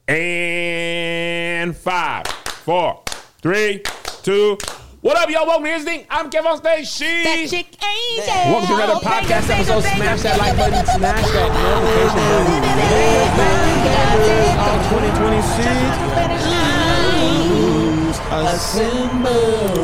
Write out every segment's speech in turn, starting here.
And 5, 4, 3, 2. What up, y'all? Welcome to Here's the Thing. I'm Kev on stage. That chick Angel. Welcome to another podcast episode. Smash that like button. Smash that notification button. All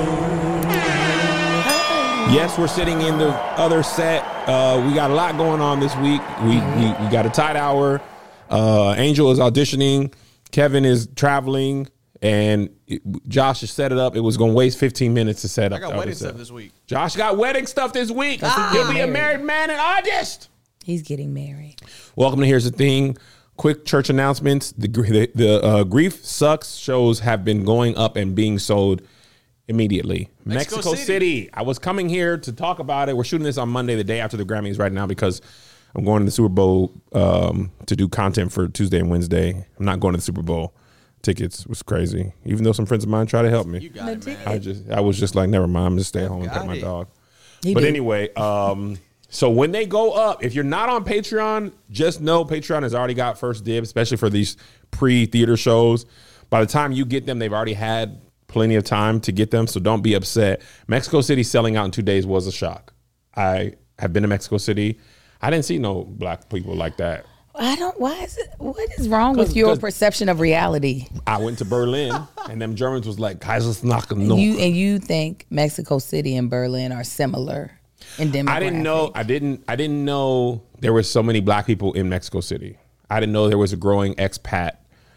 2026. Yes, we're sitting in the other set. We got a lot going on this week. We got a tight hour. Angel is auditioning. Kevin is traveling. And Josh has set it up. It was going to waste 15 minutes to set up. I got wedding stuff this week. Josh got wedding stuff this week. He'll be a married man in August. He's getting married. Welcome to Here's the Thing. Quick church announcements. The Grief Sucks shows have been going up and being sold immediately. Mexico City. I was coming here to talk about it. We're shooting this on Monday, the day after the Grammys right now, because I'm going to the Super Bowl to do content for Tuesday and Wednesday. I'm not going to the Super Bowl. Tickets was crazy. Even though some friends of mine tried to help me. You got it, man. I was just like, never mind. I'm just stay home and pet my dog. Anyway, so when they go up, if you're not on Patreon, just know Patreon has already got first dibs, especially for these pre-theater shows. By the time you get them, they've already had plenty of time to get them, so don't be upset. Mexico City selling out in 2 days was a shock. I have been to Mexico City. I didn't see no black people like that. What is wrong with your perception of reality? I went to Berlin and them Germans was like, Kaiserslautern. And you think Mexico City and Berlin are similar in demographics? I didn't know there were so many black people in Mexico City. I didn't know there was a growing expat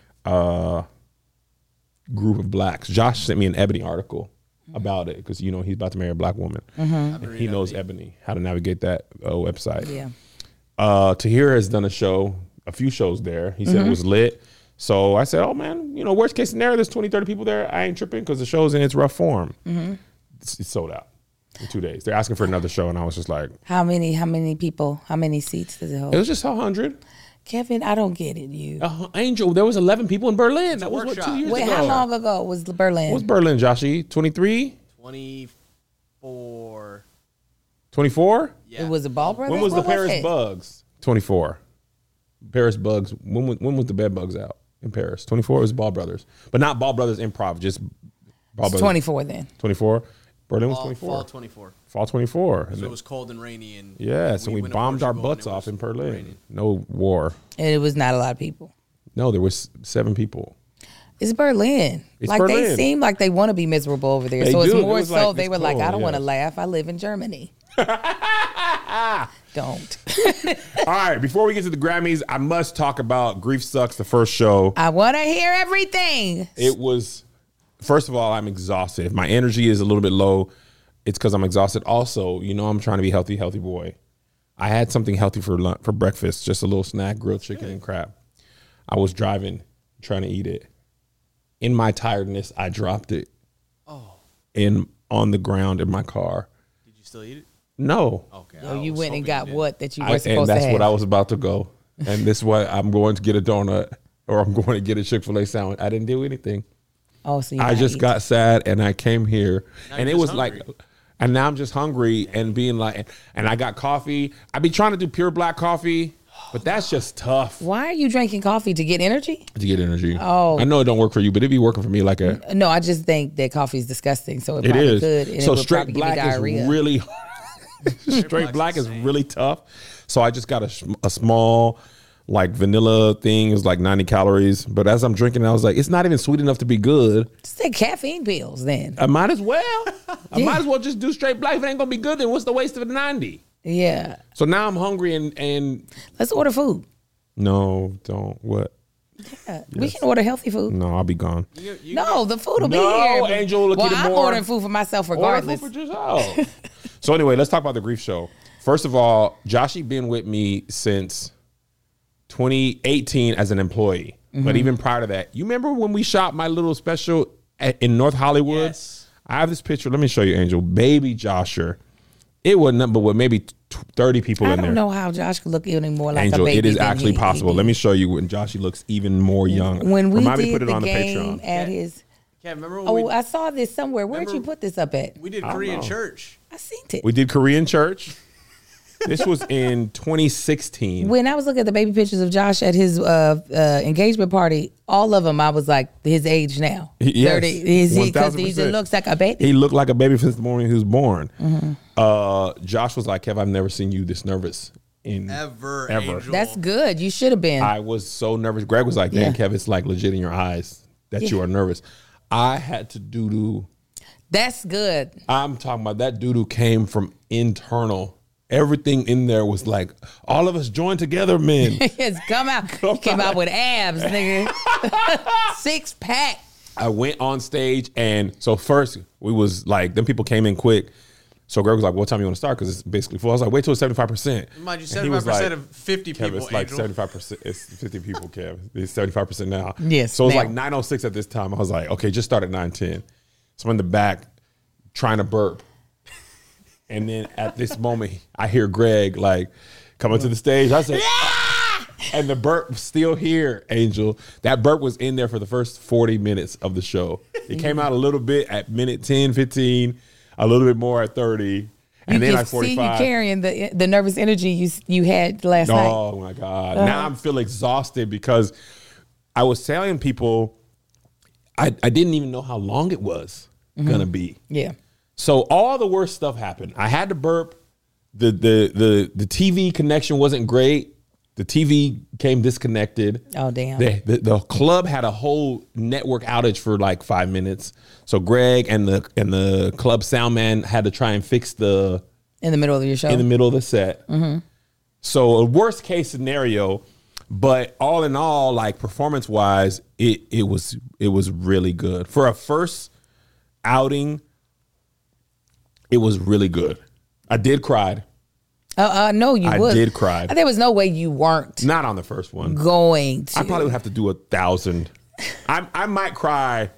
group of blacks. Josh sent me an Ebony article about it because, he's about to marry a black woman. Mm-hmm. He knows Ebony, how to navigate that website. Yeah. Tahir has done a few shows there. He said it was lit. So I said, oh man, worst case scenario, there's 20, 30 people there. I ain't tripping because the show's in its rough form. Mm-hmm. It's sold out in 2 days. They're asking for another show. And I was just like, how many people, how many seats does it hold? It was just 100. Kevin, I don't get it, Angel, there was 11 people in Berlin. That was what, 2 years ago? Wait, how long ago was Berlin? What was Berlin, Joshy? 23? 24. 24? Yeah. It was a Ball Brothers? When was the Paris Bugs? 24. Paris Bugs. When was the Bed Bugs out in Paris? 24 was Ball Brothers. But not Ball Brothers Improv, just Ball Brothers. 24 then. 24? Berlin was 24. Fall 24. Fall 24. So it was cold and rainy. And so we bombed our butts off in Berlin. Rainy. No war. And it was not a lot of people. No, there was 7 people. It's Berlin. Berlin. They seem like they want to be miserable over there. They so it's do. more so they were like, I don't want to laugh. I live in Germany. Don't. All right, before we get to the Grammys, I must talk about Grief Sucks, the first show. I want to hear everything. It was, first of all, I'm exhausted. If my energy is a little bit low, it's because I'm exhausted. Also, I'm trying to be healthy boy. I had something healthy for breakfast, just a little snack, grilled chicken and crab. I was driving, trying to eat it. In my tiredness, I dropped it on the ground in my car. Did you still eat it? No. Okay. Oh, you went and got what that you were supposed to have. And that's what I was about to go. And this is why I'm going to get a donut or I'm going to get a Chick-fil-A sandwich. I didn't do anything. Oh, so I just got sad and I came here and it was hungry. And now I'm just hungry and being like, and I got coffee. I be trying to do pure black coffee, but that's just tough. Why are you drinking coffee? To get energy? To get energy. Oh. I know it don't work for you, but it be working for me like a. No, I just think that coffee is disgusting. So it is. probably could. And so it would straight probably give me black is diarrhea. really straight black is really tough. So I just got a small like vanilla thing. It was like 90 calories. But as I'm drinking, I was like, it's not even sweet enough to be good. Just take caffeine pills then. I might as well. I might as well just do straight black. If it ain't gonna be good, then what's the waste of the 90? Yeah. So now I'm hungry and let's order food. No, don't. What? Yeah, we can order healthy food. No, I'll be gone. No, the food will be here. No, Angel, look at I'm more. ordering food for myself regardless. Order food for yourself. So anyway, let's talk about the Grief Show. First of all, Joshy been with me since 2018 as an employee. Mm-hmm. But even prior to that, you remember when we shot my little special in North Hollywood? Yes. I have this picture. Let me show you, Angel. Baby Josher. It wasn't nothing but maybe 30 people in there. I don't know how Josh could look any more like Angel, a baby. it is actually possible. Let me show you when Joshy looks even more young. When we Remind me did to put it the on game the Patreon. at his... Remember when I saw this somewhere. Where'd you put this up at? we did Korean church? I seen it. We did Korean church. This was in 2016. When I was looking at the baby pictures of Josh at his engagement party, all of them, I was like, his age now. Yes, 30. Because he just looks like a baby. He looked like a baby since the morning he was born. Josh was like, Kev, I've never seen you this nervous in ever. Angel. That's good. You should have been. I was so nervous. Greg was like, damn, Kev, it's like legit in your eyes that you are nervous. I had to doo-doo. That's good. I'm talking about that doo-doo came from internal. Everything in there was like, all of us join together, men. Yes, come out. He came out with abs, nigga. 6-pack. I went on stage, and so first we was like, then people came in quick. So Greg was like, what time you want to start? Because it's basically full. I was like, wait till it's 75%. Mind you, 75% of 50 Kev, people, it's like Angel. 75%. It's 50 people, Kev. It's 75% now. Yes, So it was now. like 9:06 at this time. I was like, okay, just start at 9:10. So I'm in the back trying to burp. And then at this moment, I hear Greg like coming to the stage. I said, and the burp was still here, Angel. That burp was in there for the first 40 minutes of the show. It came out a little bit at minute 10, 15, a little bit more at 30. And then You at can see 45. you carrying the nervous energy you had last night. Oh my God. Now I feel exhausted because I was telling people I didn't even know how long it was gonna be. Yeah. So all the worst stuff happened. I had to burp. The TV connection wasn't great. The TV came disconnected. Oh, damn. The club had a whole network outage for like 5 minutes. So Greg and the club sound man had to try and fix In the middle of your show? in the middle of the set. So a worst case scenario, but all in all, like performance wise, it was really good. For a first outing, it was really good. I did cry. No, you I would. did cry. There was no way you weren't Not on the first one. going to. I probably would have to do 1,000. I might cry.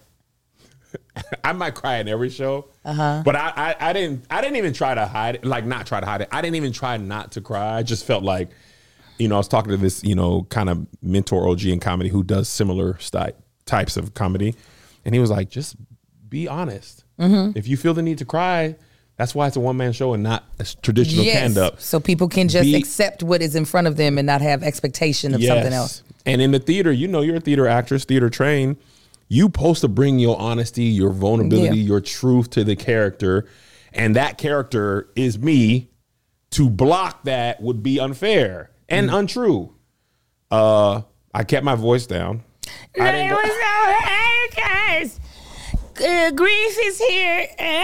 I might cry in every show. But I didn't even try to hide it. Like not try to hide it. I didn't even try not to cry. I just felt like, I was talking to this, kind of mentor OG in comedy who does similar types of comedy. And he was like, just be honest. If you feel the need to cry, that's why it's a one-man show and not a traditional stand-up. So people can just accept what is in front of them and not have expectation of something else. And in the theater, you're a theater actress, theater trained. You supposed to bring your honesty, your vulnerability, your truth to the character. And that character is me. To block that would be unfair and untrue. I kept my voice down. There was no haters. Grief is here.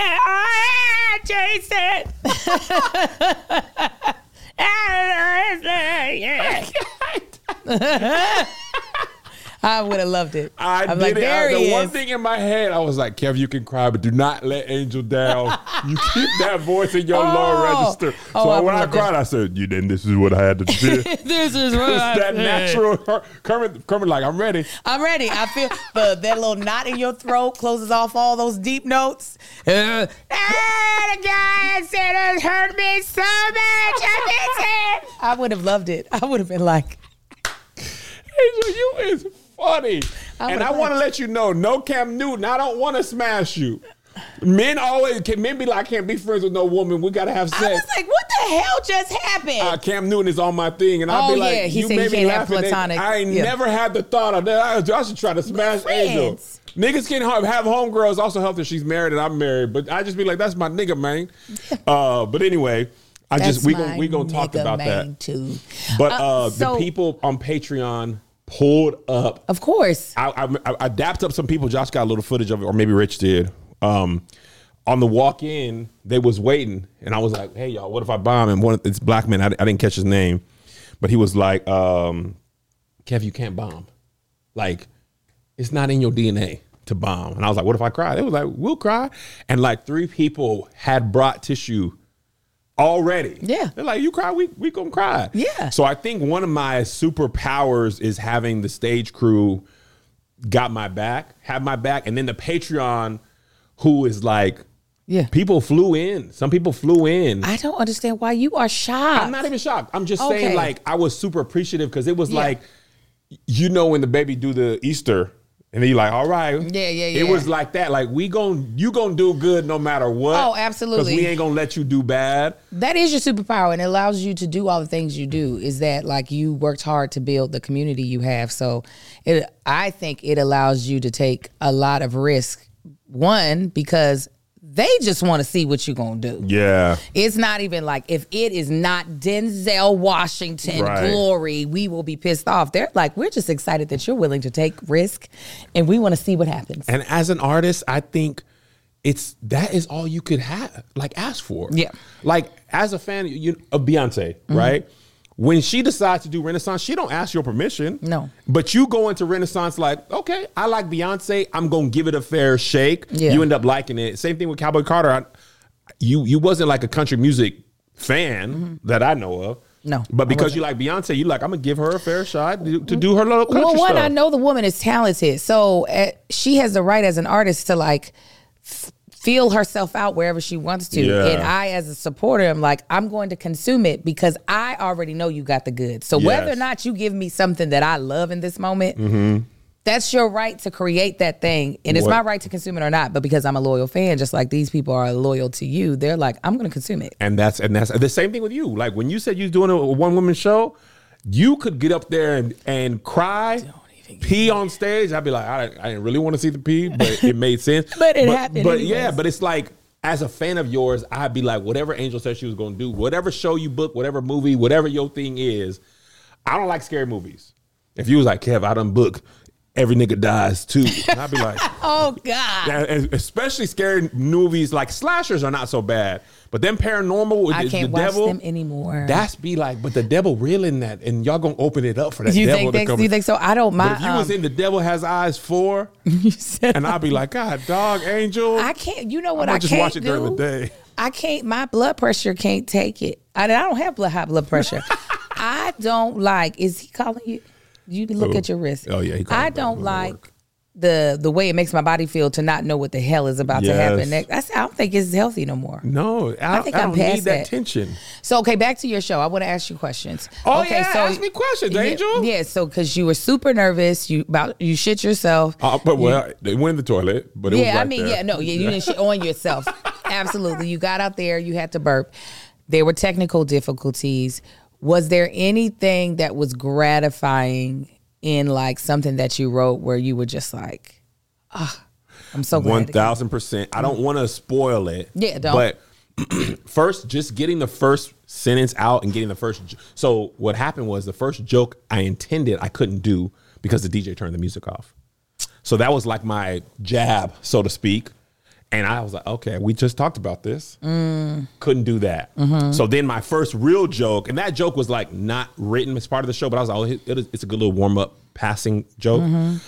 Jason. I would have loved it. I did like, it. The one thing in my head, I was like, Kev, you can cry, but do not let Angel down. You keep that voice in your lower register. So when I cried, I said, this is what I had to do. This is what I that natural Kermit like, I'm ready. I'm ready. I feel that little knot in your throat closes off all those deep notes. The guy said it hurt me so much. I would have loved it. I would have been like, Angel, you is funny. And I want to let you know, no Cam Newton, I don't want to smash you. Men be like, I can't be friends with no woman. We got to have sex. I was like, what the hell just happened? Cam Newton is on my thing. And I'll be like, he you said made he me can't have laugh. platonic. I ain't never had the thought of that. I should try to smash Angel. Niggas can have homegirls also help if she's married and I'm married. But I just be like, that's my nigga, man. But anyway, we gonna talk about that. Too. But the people on Patreon pulled up. Of course. I dapped up some people. Josh got a little footage of it, or maybe Rich did. On the walk-in, they was waiting, and I was like, "Hey, y'all, what if I bomb?" And it's black man. I didn't catch his name, but he was like, "Kev, you can't bomb. Like, it's not in your DNA to bomb." And I was like, "What if I cry?" They was like, "We'll cry." And like 3 people had brought tissue already. Yeah. They're like, you cry, we gonna cry. Yeah. So I think one of my superpowers is having the stage crew have my back, and then the Patreon who is like, people flew in. Some people flew in. I don't understand why you are shocked. I'm not even shocked. I'm just saying, like, I was super appreciative because it was like, when the baby do the Easter And then you're like, all right. Yeah. It was like that. Like, you gonna do good no matter what. Oh, absolutely. Because we ain't gonna let you do bad. That is your superpower, and it allows you to do all the things you do. Is that like you worked hard to build the community you have? So I think it allows you to take a lot of risk. One, because they just want to see what you're going to do. Yeah. It's not even like, if it is not Denzel Washington glory, we will be pissed off. They're like, we're just excited that you're willing to take risk, and we want to see what happens. And as an artist, I think that is all you could ask for. Yeah. Like, as a fan of Beyonce, right? When she decides to do Renaissance, she don't ask your permission. No. But you go into Renaissance like, okay, I like Beyonce. I'm going to give it a fair shake. Yeah. You end up liking it. Same thing with Cowboy Carter. You wasn't like a country music fan that I know of. No. But because you like Beyonce, you like, I'm going to give her a fair shot to do her little country stuff. I know the woman is talented. So she has the right as an artist to like feel herself out wherever she wants to. Yeah. And I, as a supporter, am like, I'm going to consume it because I already know you got the goods. So whether or not you give me something that I love in this moment, that's your right to create that thing. And it's my right to consume it or not. But because I'm a loyal fan, just like these people are loyal to you, they're like, I'm going to consume it. And that's the same thing with you. Like, when you said you was doing a one-woman show, you could get up there and cry, pee on stage. I'd be like, I didn't really want to see the pee, but it made sense. But it happened But anyways. yeah, but it's like, as a fan of yours, I'd be like, whatever Angel said she was going to do, whatever show you book, whatever movie, whatever your thing is. I don't like scary movies. If you was like, Kev, I done book Every Nigga Dies Too, and I'd be like, oh God. and especially scary movies, like slashers are not so bad, but them paranormal, I can't watch them anymore. That's be like, but the devil real in that, and y'all gonna open it up for that you devil think to come. You think so? I don't mind. But if you was in The Devil Has Eyes 4, and I'd be like, God, dog, Angel. I can't. You know what? I I just can't watch it during do? the day. I can't. My blood pressure can't take it. I don't have high blood pressure. I don't like. Is he calling you? You look at your wrist. Oh yeah, I don't like the way it makes my body feel to not know what the hell is about to happen next. I don't think it's healthy no more. No, I think I'm past need that tension. So okay, back to your show. I want to ask you questions. Oh okay, yeah, so, ask me questions, Angel. Yeah, so because you were super nervous, you shit yourself. But they went in the toilet. But it was right there. You didn't shit on yourself. Absolutely, you got out there, you had to burp. There were technical difficulties. Was there anything that was gratifying in like something that you wrote where you were just like, I'm so glad. 1,000%. I don't want to spoil it. Yeah, don't. But first, just getting the first sentence out and getting the first. So what happened was the first joke I intended I couldn't do because the DJ turned the music off. So that was like my jab, so to speak. And I was like, okay, we just talked about this. Couldn't do that. So then my first real joke, and that joke was like not written as part of the show, but I was like, it's a good little warm-up passing joke.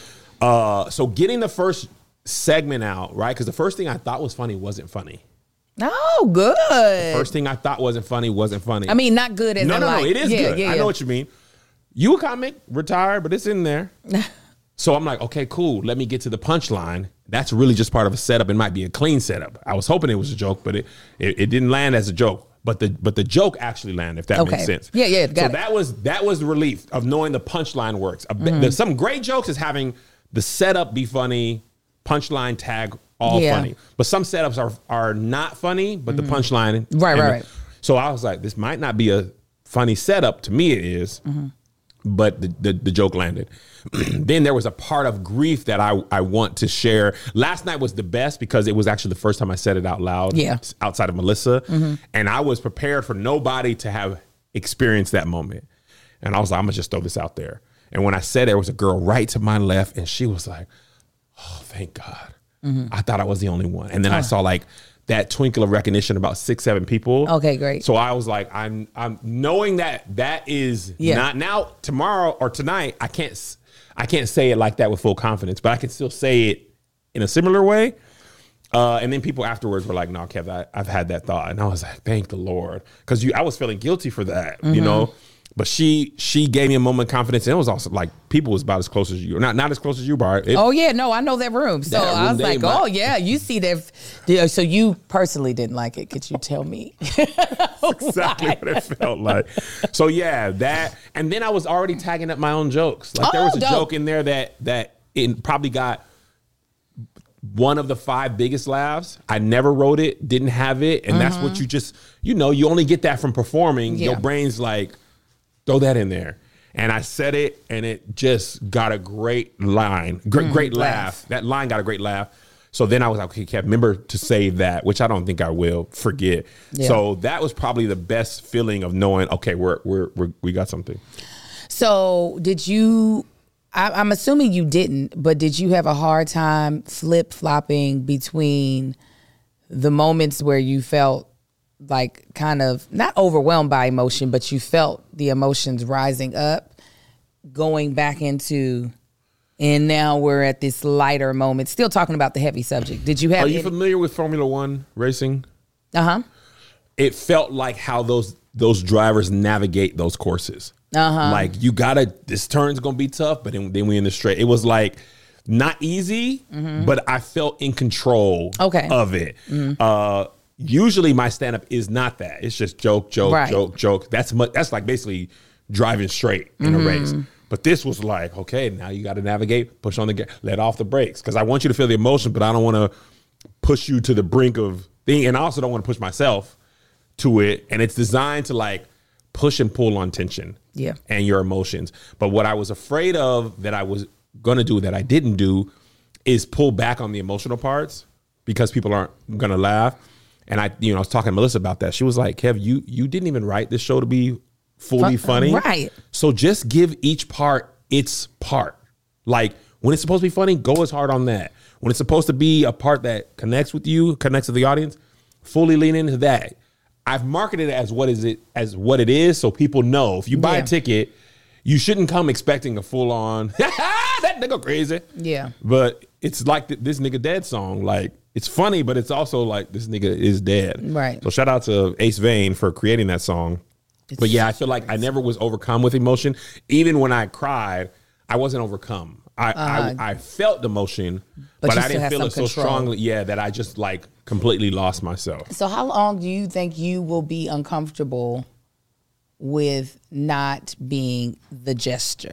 So getting the first segment out, right? Because the first thing I thought was funny wasn't funny. Oh, good. The first thing I thought wasn't funny. I mean, not good as no, it is good. Yeah. I know what you mean. You a comic, retired, but it's in there. So I'm like, okay, cool. Let me get to the punchline. That's really just part of a setup. It might be a clean setup. I was hoping it was a joke, but it didn't land as a joke. But the joke actually landed, if that makes sense. Yeah, got it. That was the relief of knowing the punchline works. Some great jokes is having the setup be funny, punchline tag all funny. But some setups are not funny, but the punchline. Right. So I was like, this might not be a funny setup. To me, it is. But the joke landed. Then there was a part of grief that I want to share. Last night was the best because it was actually the first time I said it out loud outside of Melissa. And I was prepared for nobody to have experienced that moment. And I was like, I'm going to just throw this out there. And when I said it, there was a girl right to my left, and she was like, oh, thank God. I thought I was the only one. And then I saw like that twinkle of recognition about 6-7 people. Okay, great. So I was like, I'm knowing that is not now, tomorrow or tonight, I can't say it like that with full confidence, but I can still say it in a similar way. And then people afterwards were like, no, Kev, I've had that thought. And I was like, thank the Lord. Because I was feeling guilty for that, you know? But she gave me a moment of confidence. And it was also like, people was about as close as you. Not as close as you, Bart. Oh, yeah. No, I know that room. So I was like, oh, yeah, you see that. So you personally didn't like it. Could you tell me? Exactly what it felt like. So, yeah, that. And then I was already tagging up my own jokes. Like, there was a joke in there that it probably got one of the 5 biggest laughs. I never wrote it, didn't have it. And that's what you just, you only get that from performing. Yeah. Your brain's like, throw that in there. And I said it, and it just got a great line, great laugh. That line got a great laugh. So then I was like, okay, Kev, remember to save that, which I don't think I will forget. Yeah. So that was probably the best feeling of knowing, okay, we got something. So did you? I'm assuming you didn't, but did you have a hard time flip-flopping between the moments where you felt like kind of not overwhelmed by emotion, but you felt the emotions rising up, going back into, and now we're at this lighter moment, still talking about the heavy subject. Did you have? Are you familiar with Formula One racing? Uh-huh. It felt like how those drivers navigate those courses. Uh-huh. Like this turn's gonna be tough, but then we in the straight. It was like not easy, but I felt in control of it. Usually my stand-up is not that. It's just joke. That's like basically driving straight in a race. But this was like, okay, now you got to navigate, push on the gas, let off the brakes. Because I want you to feel the emotion, but I don't want to push you to the brink of thing. And I also don't want to push myself to it. And it's designed to like push and pull on tension and your emotions. But what I was afraid of that I was going to do that I didn't do is pull back on the emotional parts because people aren't going to laugh. And I was talking to Melissa about that. She was like, Kev, you didn't even write this show to be fully funny. Right. So just give each part its part. Like when it's supposed to be funny, go as hard on that. When it's supposed to be a part that connects with you, connects with the audience, fully lean into that. I've marketed it as what it is, so people know. If you buy a ticket, you shouldn't come expecting a full on that nigga crazy. Yeah. But it's like this nigga dead song. Like it's funny, but it's also like this nigga is dead. Right. So shout out to Ace Vane for creating that song. But yeah, I feel like I never was overcome with emotion. Even when I cried, I wasn't overcome. I felt the emotion, but I didn't feel it so strongly. Yeah, that I just like completely lost myself. So how long do you think you will be uncomfortable with not being the jester?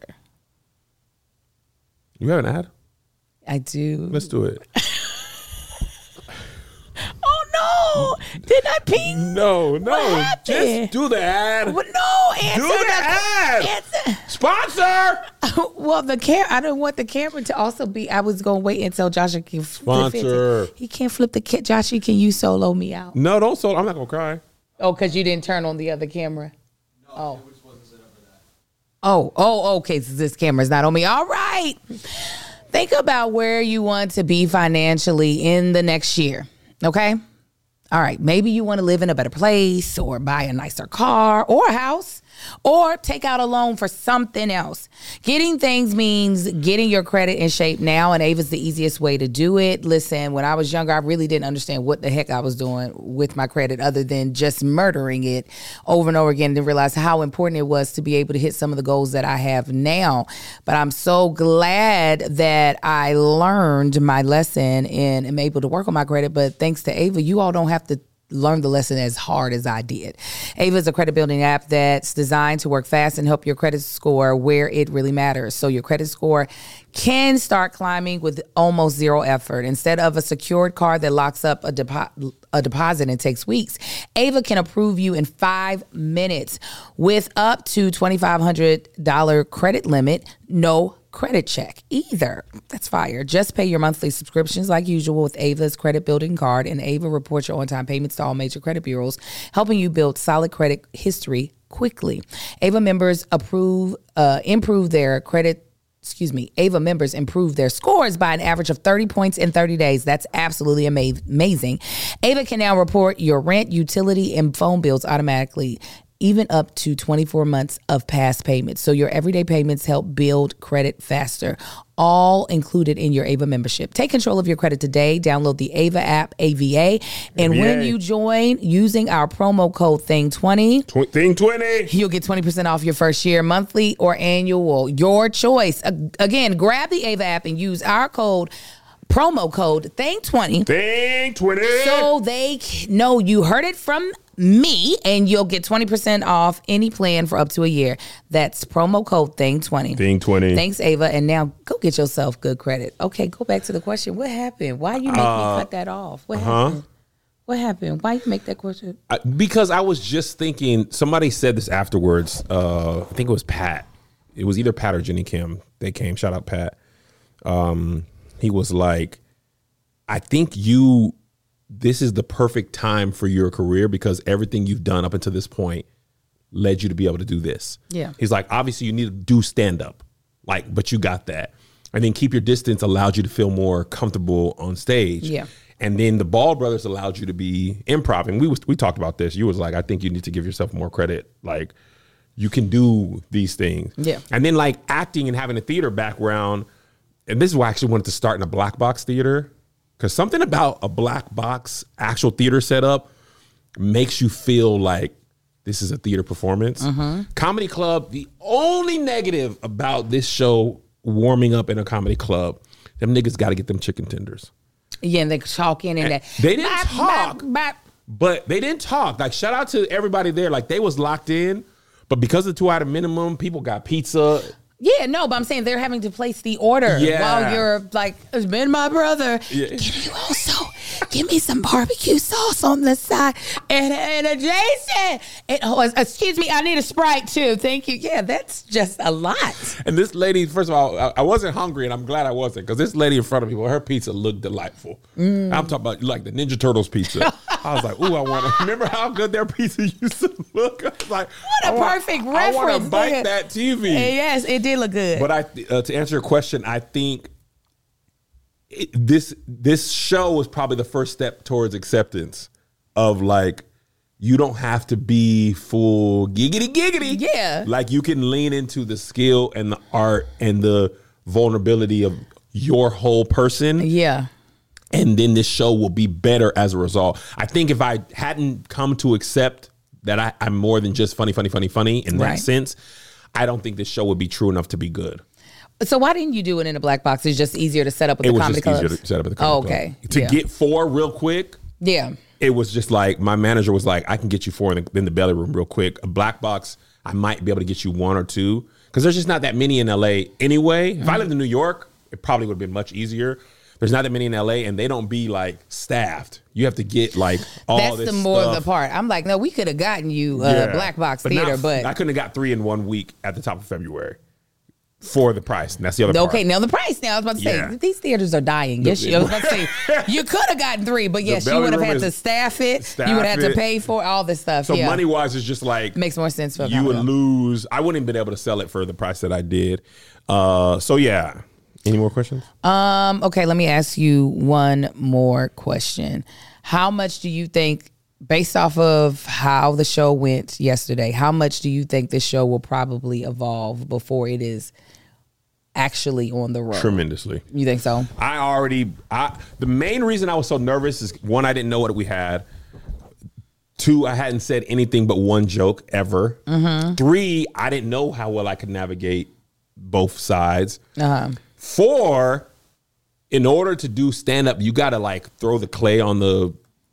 You have an ad? I do. Let's do it. Oh no! Didn't I pee? No. Just do the ad. Well, no, answer do the ad. Answer. Sponsor. Well, I don't want the camera to also be. I was gonna wait until Josh can sponsor. He can't flip the kit. Josh, can you solo me out? No, don't solo. I'm not gonna cry. Oh, because you didn't turn on the other camera. No, it wasn't set up for that. Oh, okay. So this camera's not on me. All right. Think about where you want to be financially in the next year. Okay. All right, maybe you want to live in a better place or buy a nicer car or a house or take out a loan for something else. Getting things means getting your credit in shape now, and Ava's the easiest way to do it. Listen, when I was younger, I really didn't understand what the heck I was doing with my credit other than just murdering it over and over again and realize how important it was to be able to hit some of the goals that I have now. But I'm so glad that I learned my lesson and am able to work on my credit. But thanks to Ava, you all don't have to learn the lesson as hard as I did. Ava is a credit building app that's designed to work fast and help your credit score where it really matters. So your credit score can start climbing with almost zero effort. Instead of a secured card that locks up a deposit and takes weeks, Ava can approve you in 5 minutes with up to $2,500 credit limit. No credit check either. That's fire. Just pay your monthly subscriptions like usual with Ava's credit building card, and Ava reports your on-time payments to all major credit bureaus, helping you build solid credit history quickly. Ava members improve their scores by an average of 30 points in 30 days. That's absolutely amazing. Ava can now report your rent, utility, and phone bills automatically, even up to 24 months of past payments. So your everyday payments help build credit faster, all included in your Ava membership. Take control of your credit today. Download the Ava app, AVA. And when you join using our promo code THING20, THING20, you'll get 20% off your first year, monthly or annual. Your choice. Again, grab the Ava app and use our promo code THING20. THING20. So they know you heard it from me, and you'll get 20% off any plan for up to a year. That's promo code THING20. THING20. Thanks, Ava. And now go get yourself good credit. Okay, go back to the question. What happened? Why you make me cut that off? What happened? What happened? Why you make that question? Because I was just thinking, somebody said this afterwards. I think it was Pat. It was either Pat or Jenny Kim. They came. Shout out, Pat. He was like, I think this is the perfect time for your career because everything you've done up until this point led you to be able to do this. Yeah. He's like, obviously you need to do stand up, but you got that. And then Keep Your Distance allowed you to feel more comfortable on stage. Yeah. And then the Ball Brothers allowed you to be improv. And we talked about this. You was like, I think you need to give yourself more credit. Like, you can do these things. Yeah. And then like acting and having a theater background. And this is why I actually wanted to start in a black box theater. Because something about a black box actual theater setup makes you feel like this is a theater performance. Mm-hmm. Comedy club, the only negative about this show warming up in a comedy club, them niggas got to get them chicken tenders. Yeah, and they talk in and that. They didn't talk, but they didn't talk. Like, shout out to everybody there. Like, they was locked in, but because of the 2-item minimum, people got pizza. Yeah, no, but I'm saying they're having to place the order while you're like, it's been my brother. Yeah. Can you also give me some barbecue sauce on the side and a Jason? And, excuse me, I need a Sprite too. Thank you. Yeah, that's just a lot. And this lady, first of all, I wasn't hungry, and I'm glad I wasn't, because this lady in front of me, her pizza looked delightful. I'm talking about like the Ninja Turtles pizza. I was like, ooh, I want to. Remember how good their pizza used to look? I was like, what a perfect reference. I want to bite that TV. Yes, it did look good. But to answer your question, I think this show was probably the first step towards acceptance of like, you don't have to be full giggity. Yeah. Like, you can lean into the skill and the art and the vulnerability of your whole person. Yeah. And then this show will be better as a result. I think if I hadn't come to accept that I'm more than just funny in that sense, I don't think this show would be true enough to be good. So why didn't you do it in a black box? It's just easier to set up with the comedy clubs? It was just easier to set up at the comedy club. Okay. To get 4 real quick. Yeah. It was just like, my manager was like, I can get you 4 in the belly room real quick. A black box, I might be able to get you 1 or 2. Because there's just not that many in LA anyway. If I lived in New York, it probably would have been much easier. There's not that many in LA, and they don't be like staffed. You have to get like all That's this the more stuff. of the part. I'm like, no, we could have gotten you black box theater, but I couldn't have got 3 in 1 week at the top of February for the price. And that's the other part. Okay, now the price. Now I was about to say these theaters are dying. Yes, I was about to say you could have gotten 3, but yes, you would have had to staff it. You would have had to pay for all this stuff. So money wise, it's just like makes more sense for you would lose. I wouldn't have been able to sell it for the price that I did. So yeah. Any more questions? Okay, let me ask you one more question. How much do you think, based off of how the show went yesterday, how much do you think this show will probably evolve before it is actually on the road? Tremendously. You think so? The main reason I was so nervous is, 1, I didn't know what we had. 2, I hadn't said anything but 1 joke ever. 3, I didn't know how well I could navigate both sides. 4, in order to do stand up, you got to like throw the clay on the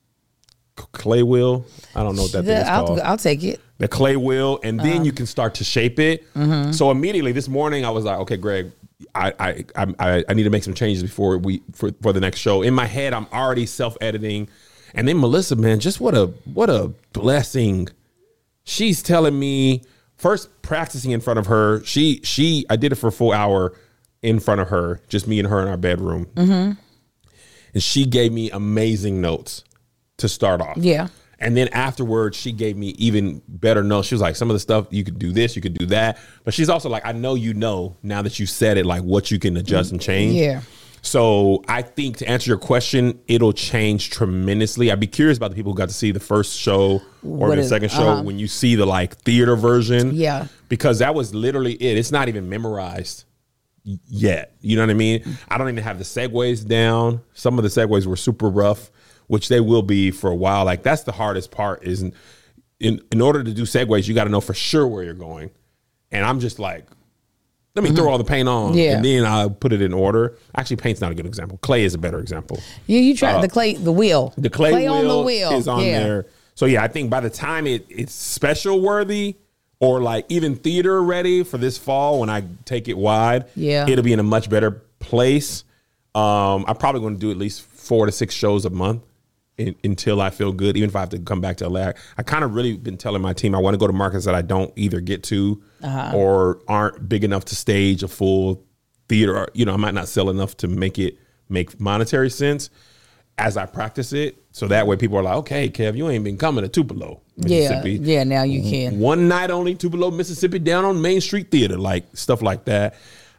clay wheel. I don't know what that thing is called. I'll take it. The clay wheel, and then you can start to shape it. So immediately this morning, I was like, okay, Greg, I need to make some changes before for the next show. In my head, I'm already self-editing. And then Melissa, man, just what a blessing. She's telling me, first practicing in front of her. I did it for a full hour in front of her, just me and her in our bedroom. And she gave me amazing notes to start off. Yeah. And then afterwards, she gave me even better notes. She was like, some of the stuff, you could do this, you could do that. But she's also like, I know now that you said it, like what you can adjust and change. Yeah. So I think, to answer your question, it'll change tremendously. I'd be curious about the people who got to see the first show or the second show when you see the like theater version. Yeah. Because that was literally it. It's not even memorized yet. You know what I mean? I don't even have the segues down. Some of the segues were super rough, which they will be for a while. Like, that's the hardest part, is in order to do segues, you got to know for sure where you're going. And I'm just like, let me throw all the paint on, and then I'll put it in order. Actually, paint's not a good example. Clay is a better example. Yeah, you tried the clay, the wheel. The clay wheel on the wheel is on there. So yeah, I think by the time it's special worthy or like even theater ready for this fall, when I take it wide, it'll be in a much better place. I'm probably going to do at least 4 to 6 shows a month until I feel good, even if I have to come back to LA. I kind of really been telling my team I want to go to markets that I don't either get to or aren't big enough to stage a full theater. Or, I might not sell enough to make monetary sense as I practice it. So that way people are like, okay, Kev, you ain't been coming to Tupelo, Mississippi. Yeah, now you can. One night only, Tupelo, Mississippi, down on Main Street Theater, like stuff like that.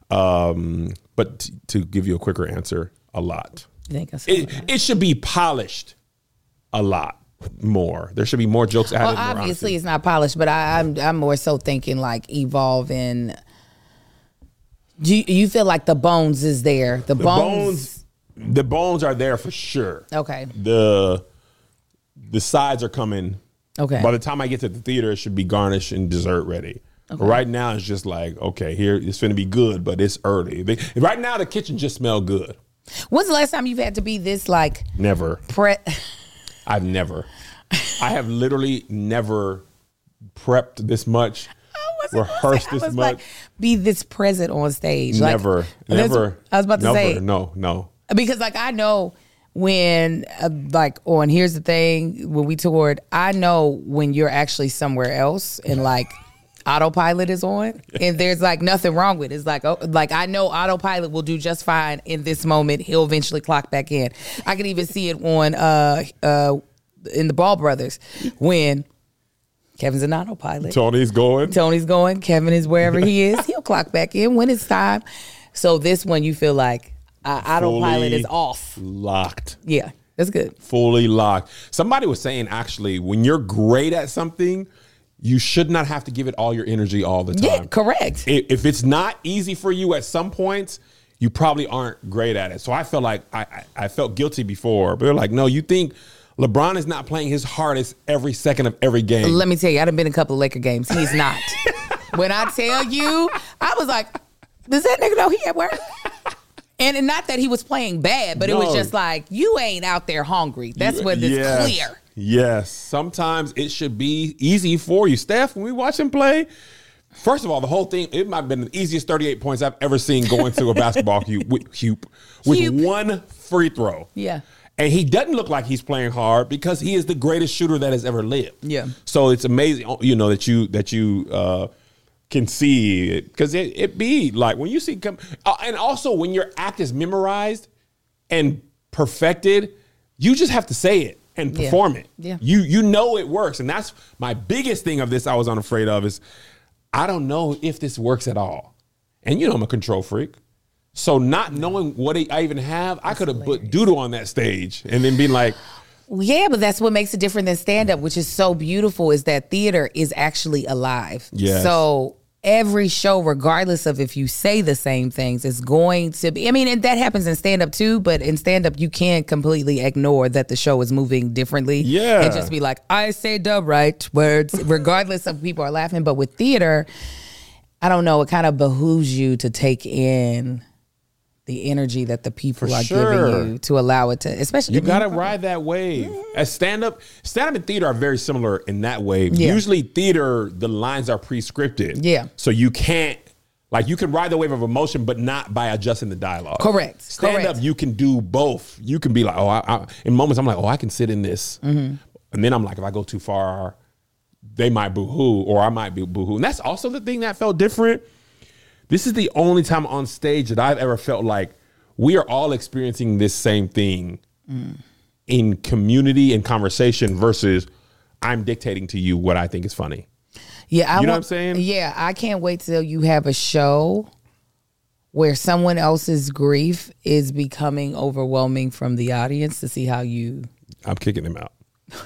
But to give you a quicker answer, a lot. It should be polished a lot more. There should be more jokes added. Well, obviously it's not polished, but I'm more so thinking like evolving. Do you feel like the bones is there? The bones are there for sure. Okay. The sides are coming. Okay. By the time I get to the theater, it should be garnished and dessert ready. Okay. But right now, it's just like, okay, here it's going to be good, but it's early. Right now, the kitchen just smells good. When's the last time you've had to be this like? Never. I've never. I have literally never prepped this much, rehearsed this much. Like, be this present on stage. Never. Never. I was about to say. No. Because like I know when on Here's the Thing, when we toured, I know when you're actually somewhere else and like autopilot is on and there's like nothing wrong with it. It's like, I know autopilot will do just fine in this moment. He'll eventually clock back in. I can even see it on in the Ball Brothers when Kevin's an autopilot. Tony's going. Kevin is wherever he is. He'll clock back in when it's time. So this one you feel like autopilot is off. Locked. Yeah, that's good. Fully locked. Somebody was saying actually when you're great at something, you should not have to give it all your energy all the time. Yeah, correct. If it's not easy for you at some points, you probably aren't great at it. So I felt like I felt guilty before. But they're like, no, you think LeBron is not playing his hardest every second of every game. Let me tell you, I've been in a couple of Laker games. He's not. When I tell you, I was like, does that nigga know he at work? And not that he was playing bad, but it was just like, you ain't out there hungry. That's what it's clear. Yes. Sometimes it should be easy for you. Steph, when we watch him play, first of all, the whole thing, it might have been the easiest 38 points I've ever seen going through a basketball with one free throw. Yeah. And he doesn't look like he's playing hard because he is the greatest shooter that has ever lived. Yeah. So it's amazing, that you can see it, because it be like when you see and also when your act is memorized and perfected, you just have to say it and perform it. Yeah. You know it works. And that's my biggest thing of this I was unafraid of is I don't know if this works at all. And I'm a control freak. So not knowing what I even have, I could have put doodle on that stage and then been like, yeah, but that's what makes it different than stand-up, which is so beautiful, is that theater is actually alive. Yes. So every show, regardless of if you say the same things, is going to be, and that happens in stand-up too, but in stand-up, you can't completely ignore that the show is moving differently. Yeah. And just be like, I say the right words, regardless of people are laughing. But with theater, I don't know, it kind of behooves you to take in the energy that the people are giving you to allow it to, especially. You got to ride that wave. As stand-up and theater are very similar in that way. Yeah. Usually theater, the lines are pre-scripted. Yeah. So you can't, you can ride the wave of emotion, but not by adjusting the dialogue. Correct. Stand-up, you can do both. You can be like, in moments I'm like, I can sit in this. Mm-hmm. And then I'm like, if I go too far, they might boo-hoo, or I might be boo-hoo. And that's also the thing that felt different. This is the only time on stage that I've ever felt like we are all experiencing this same thing in community and conversation versus I'm dictating to you what I think is funny. Yeah, you know what I'm saying? Yeah, I can't wait till you have a show where someone else's grief is becoming overwhelming from the audience to see how you... I'm kicking them out.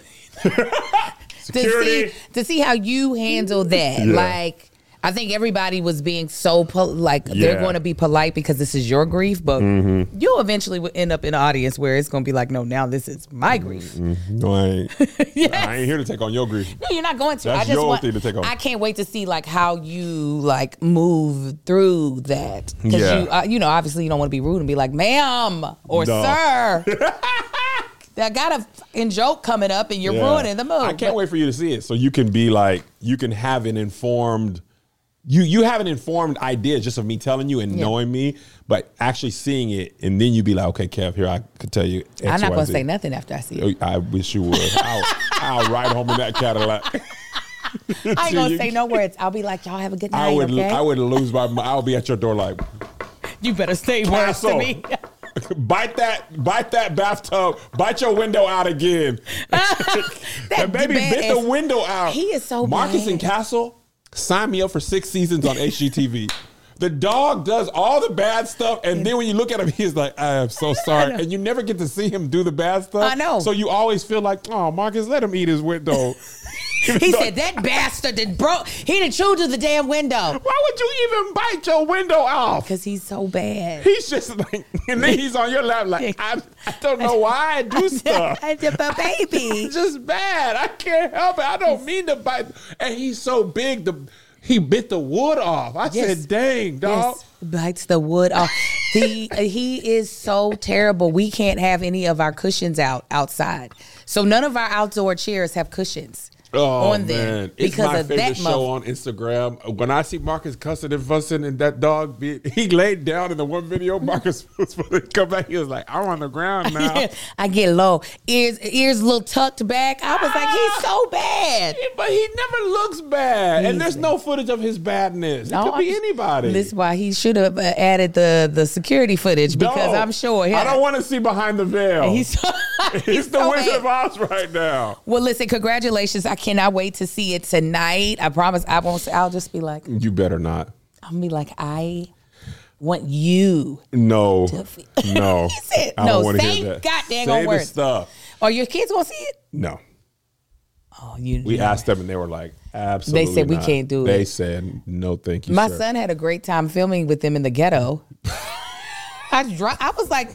Security. To see how you handle that. Yeah. I think everybody was being so they're going to be polite because this is your grief, but you'll eventually end up in an audience where it's going to be like, no, now this is my grief. Mm-hmm. No, I ain't. Yes. I ain't here to take on your grief. No, you're not going to. That's your thing to take on. I can't wait to see how you move through that, because you obviously you don't want to be rude and be like, ma'am or sir. I got a fucking joke coming up and you're ruining the mood. I can't wait for you to see it so you can be like, you can have an informed, you have an informed idea just of me telling you and knowing me, but actually seeing it and then you be like, okay, Kev, here I could tell you X, I'm not going to Z. say nothing after I see it. I wish you would. I'll ride home in that Cadillac. I ain't going to say no words. I'll be like, y'all have a good night, I would lose I'll be at your door like, you better say words to me. Bite that bathtub. Bite your window out again. That baby bit the window out. He is so Marcus bad. and Castle signed me up for 6 seasons on HGTV. The dog does all the bad stuff, and then when you look at him, he's like, I am so sorry. And you never get to see him do the bad stuff. I know. So you always feel like, oh, Marcus, let him eat his window. He said, that bastard he done chewed through the damn window. Why would you even bite your window off? Because he's so bad. He's just like, and then he's on your lap like, I don't know why I do stuff. I'm a baby. It's just bad. I can't help it. I don't mean to bite. And he's so big, he bit the wood off. I said, dang, dog. Yes, bites the wood off. He is so terrible. We can't have any of our cushions outside. So none of our outdoor chairs have cushions. On them it's my of favorite that show on Instagram. When I see Marcus cussing and fussing and that dog, he laid down in the one video. Marcus was supposed to come back. He was like, I'm on the ground now. I get low. Ears a little tucked back. I was like, he's so bad. But he never looks bad. And there's no footage of his badness. It could be anybody. This is why he should have added the security footage because I'm sure. I don't want to see behind the veil. He's the so Wizard bad. of Oz right now. Well, listen, congratulations. I cannot wait to see it tonight. I promise I won't. I'll just be like, you better not. I'll be like, I want you. No. No. He said, I don't want to hear that. Goddamn Say words. the stuff. Are your kids gonna see it? No. Oh, we asked them and they were like, absolutely They said not. we can't do it. They said, no, thank you, My sir. son had a great time filming with them in the ghetto. I was like,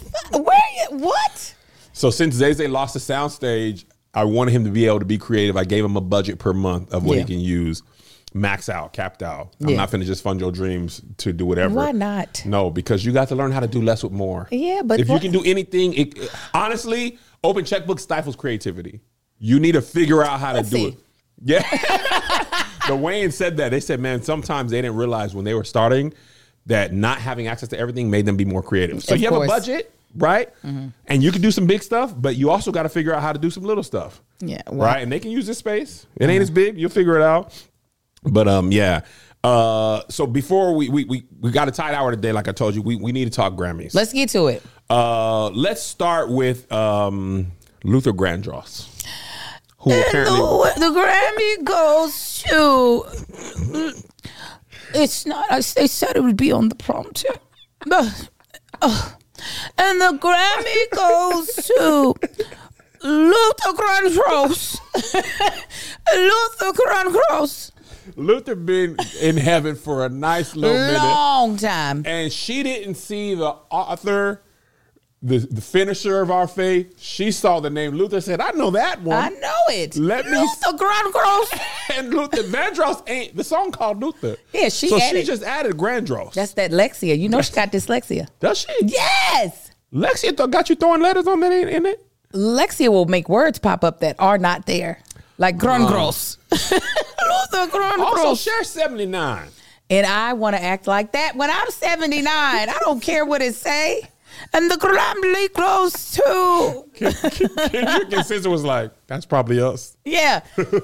what? So since Zay lost the soundstage, I wanted him to be able to be creative. I gave him a budget per month of what he can use. Max out, capped out. I'm not finna just fund your dreams to do whatever. Why not? No, because you got to learn how to do less with more. Yeah, but if you can do anything, honestly, open checkbook stifles creativity. You need to figure out how to do it. Yeah. The Wayne said that. They said, man, sometimes they didn't realize when they were starting that not having access to everything made them be more creative. So you have a budget, right? Mm-hmm. And you can do some big stuff, but you also got to figure out how to do some little stuff. Yeah. Well, right? And they can use this space. It ain't as big. You'll figure it out. But yeah. So before we got a tight hour today, like I told you, we need to talk Grammys. Let's get to it. Let's start with Luther Vandross, who apparently the Grammy goes to. It's not. They said it would be on the prompter, and the Grammy goes to Luther Vandross. Luther Vandross. Luther been in heaven for a nice little long time, and she didn't see the author, the finisher of our faith. She saw the name Luther, said, I know that one. I know it. Luther Vandross. And Luther Vandross ain't the song called Luther. Yeah, she just added Vandross. That's that Lexia. You know she got dyslexia. Does she? Yes. Lexia got you throwing letters on that in it? Lexia will make words pop up that are not there. Like Grandgross. Luther Grandgross. Also, Cher 79. And I want to act like that when I'm 79. I don't care what it say. And the Grammy goes to. Kendrick and SZA was like, that's probably us. Yeah.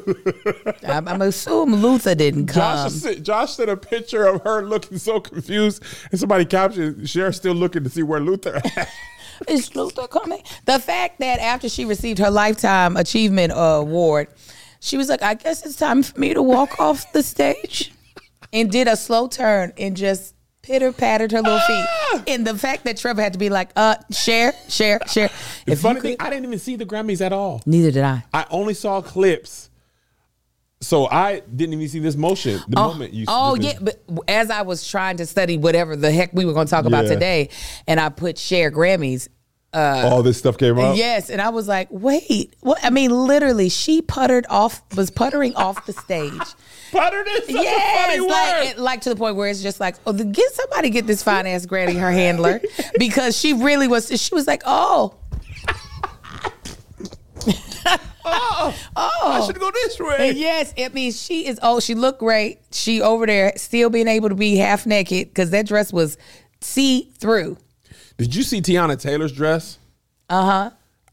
I'm assuming Luther didn't come. Josh sent a picture of her looking so confused, and somebody captioned, Cher still looking to see where Luther at. Is Luther coming? The fact that after she received her Lifetime Achievement Award, she was like, I guess it's time for me to walk off the stage. And did a slow turn and just pitter-pattered her little feet. And the fact that Trevor had to be like, Cher. The funny thing, I didn't even see the Grammys at all. Neither did I. I only saw clips. So I didn't even see this motion. The moment you yeah, but as I was trying to study whatever the heck we were going to talk about today, and I put Cher Grammys. All this stuff came up? Yes, and I was like, wait. What? I mean, literally, she was puttering off the stage. Puttered is such a funny word. Like to the point where it's just like, get this fine ass Granny, her handler, because she really was. She was like, oh. I should go this way. Yes, I mean, she is, she looked great. She over there still being able to be half naked because that dress was see-through. Did you see Tiana Taylor's dress? Uh-huh.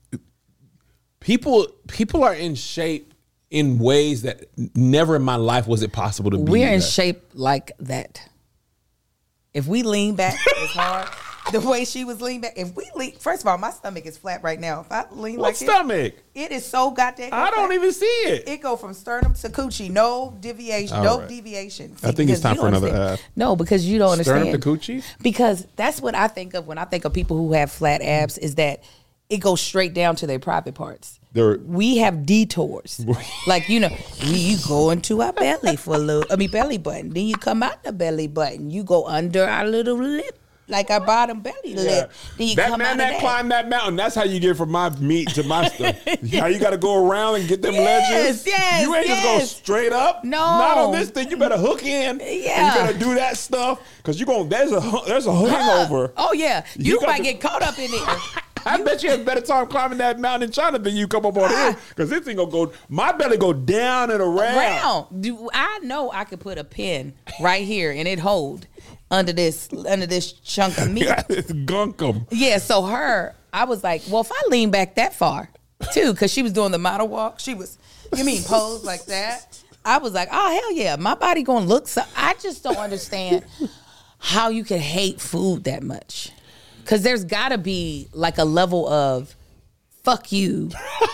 People are in shape in ways that never in my life was it possible to be. We're in shape like that. If we lean back as hard, the way she was leaning back, if we lean, first of all, my stomach is flat right now. If I lean what like stomach? It is so goddamn. I don't even see it. It go from sternum to coochie, no deviation, deviation. See, I think it's time for another ad. No, because you don't understand. Sternum to coochie? Because that's what I think of when I think of people who have flat abs, is that it goes straight down to their private parts. We have detours. Like, you go into our belly for a little, belly button. Then you come out the belly button. You go under our little lip, like our bottom belly lip. Then you come out of that. Climb that mountain. That's how you get from my meat to my stuff. How you got to go around and get them ledges. Yes, you ain't just go straight up. No. Not on this thing. You better hook in. Yeah. And you better do that stuff because there's a hangover. Oh, yeah. You might get caught up in there. I bet you have a better time climbing that mountain in China than you come up on here, because this thing gonna go. My belly go down and around. I know I could put a pin right here and it hold under this chunk of meat. It's gunkum. Yeah. So I was like, well, if I lean back that far, too, because she was doing the model walk. She was, pose like that. I was like, oh hell yeah, my body gonna look. So I just don't understand how you can hate food that much. Because there's got to be like a level of fuck you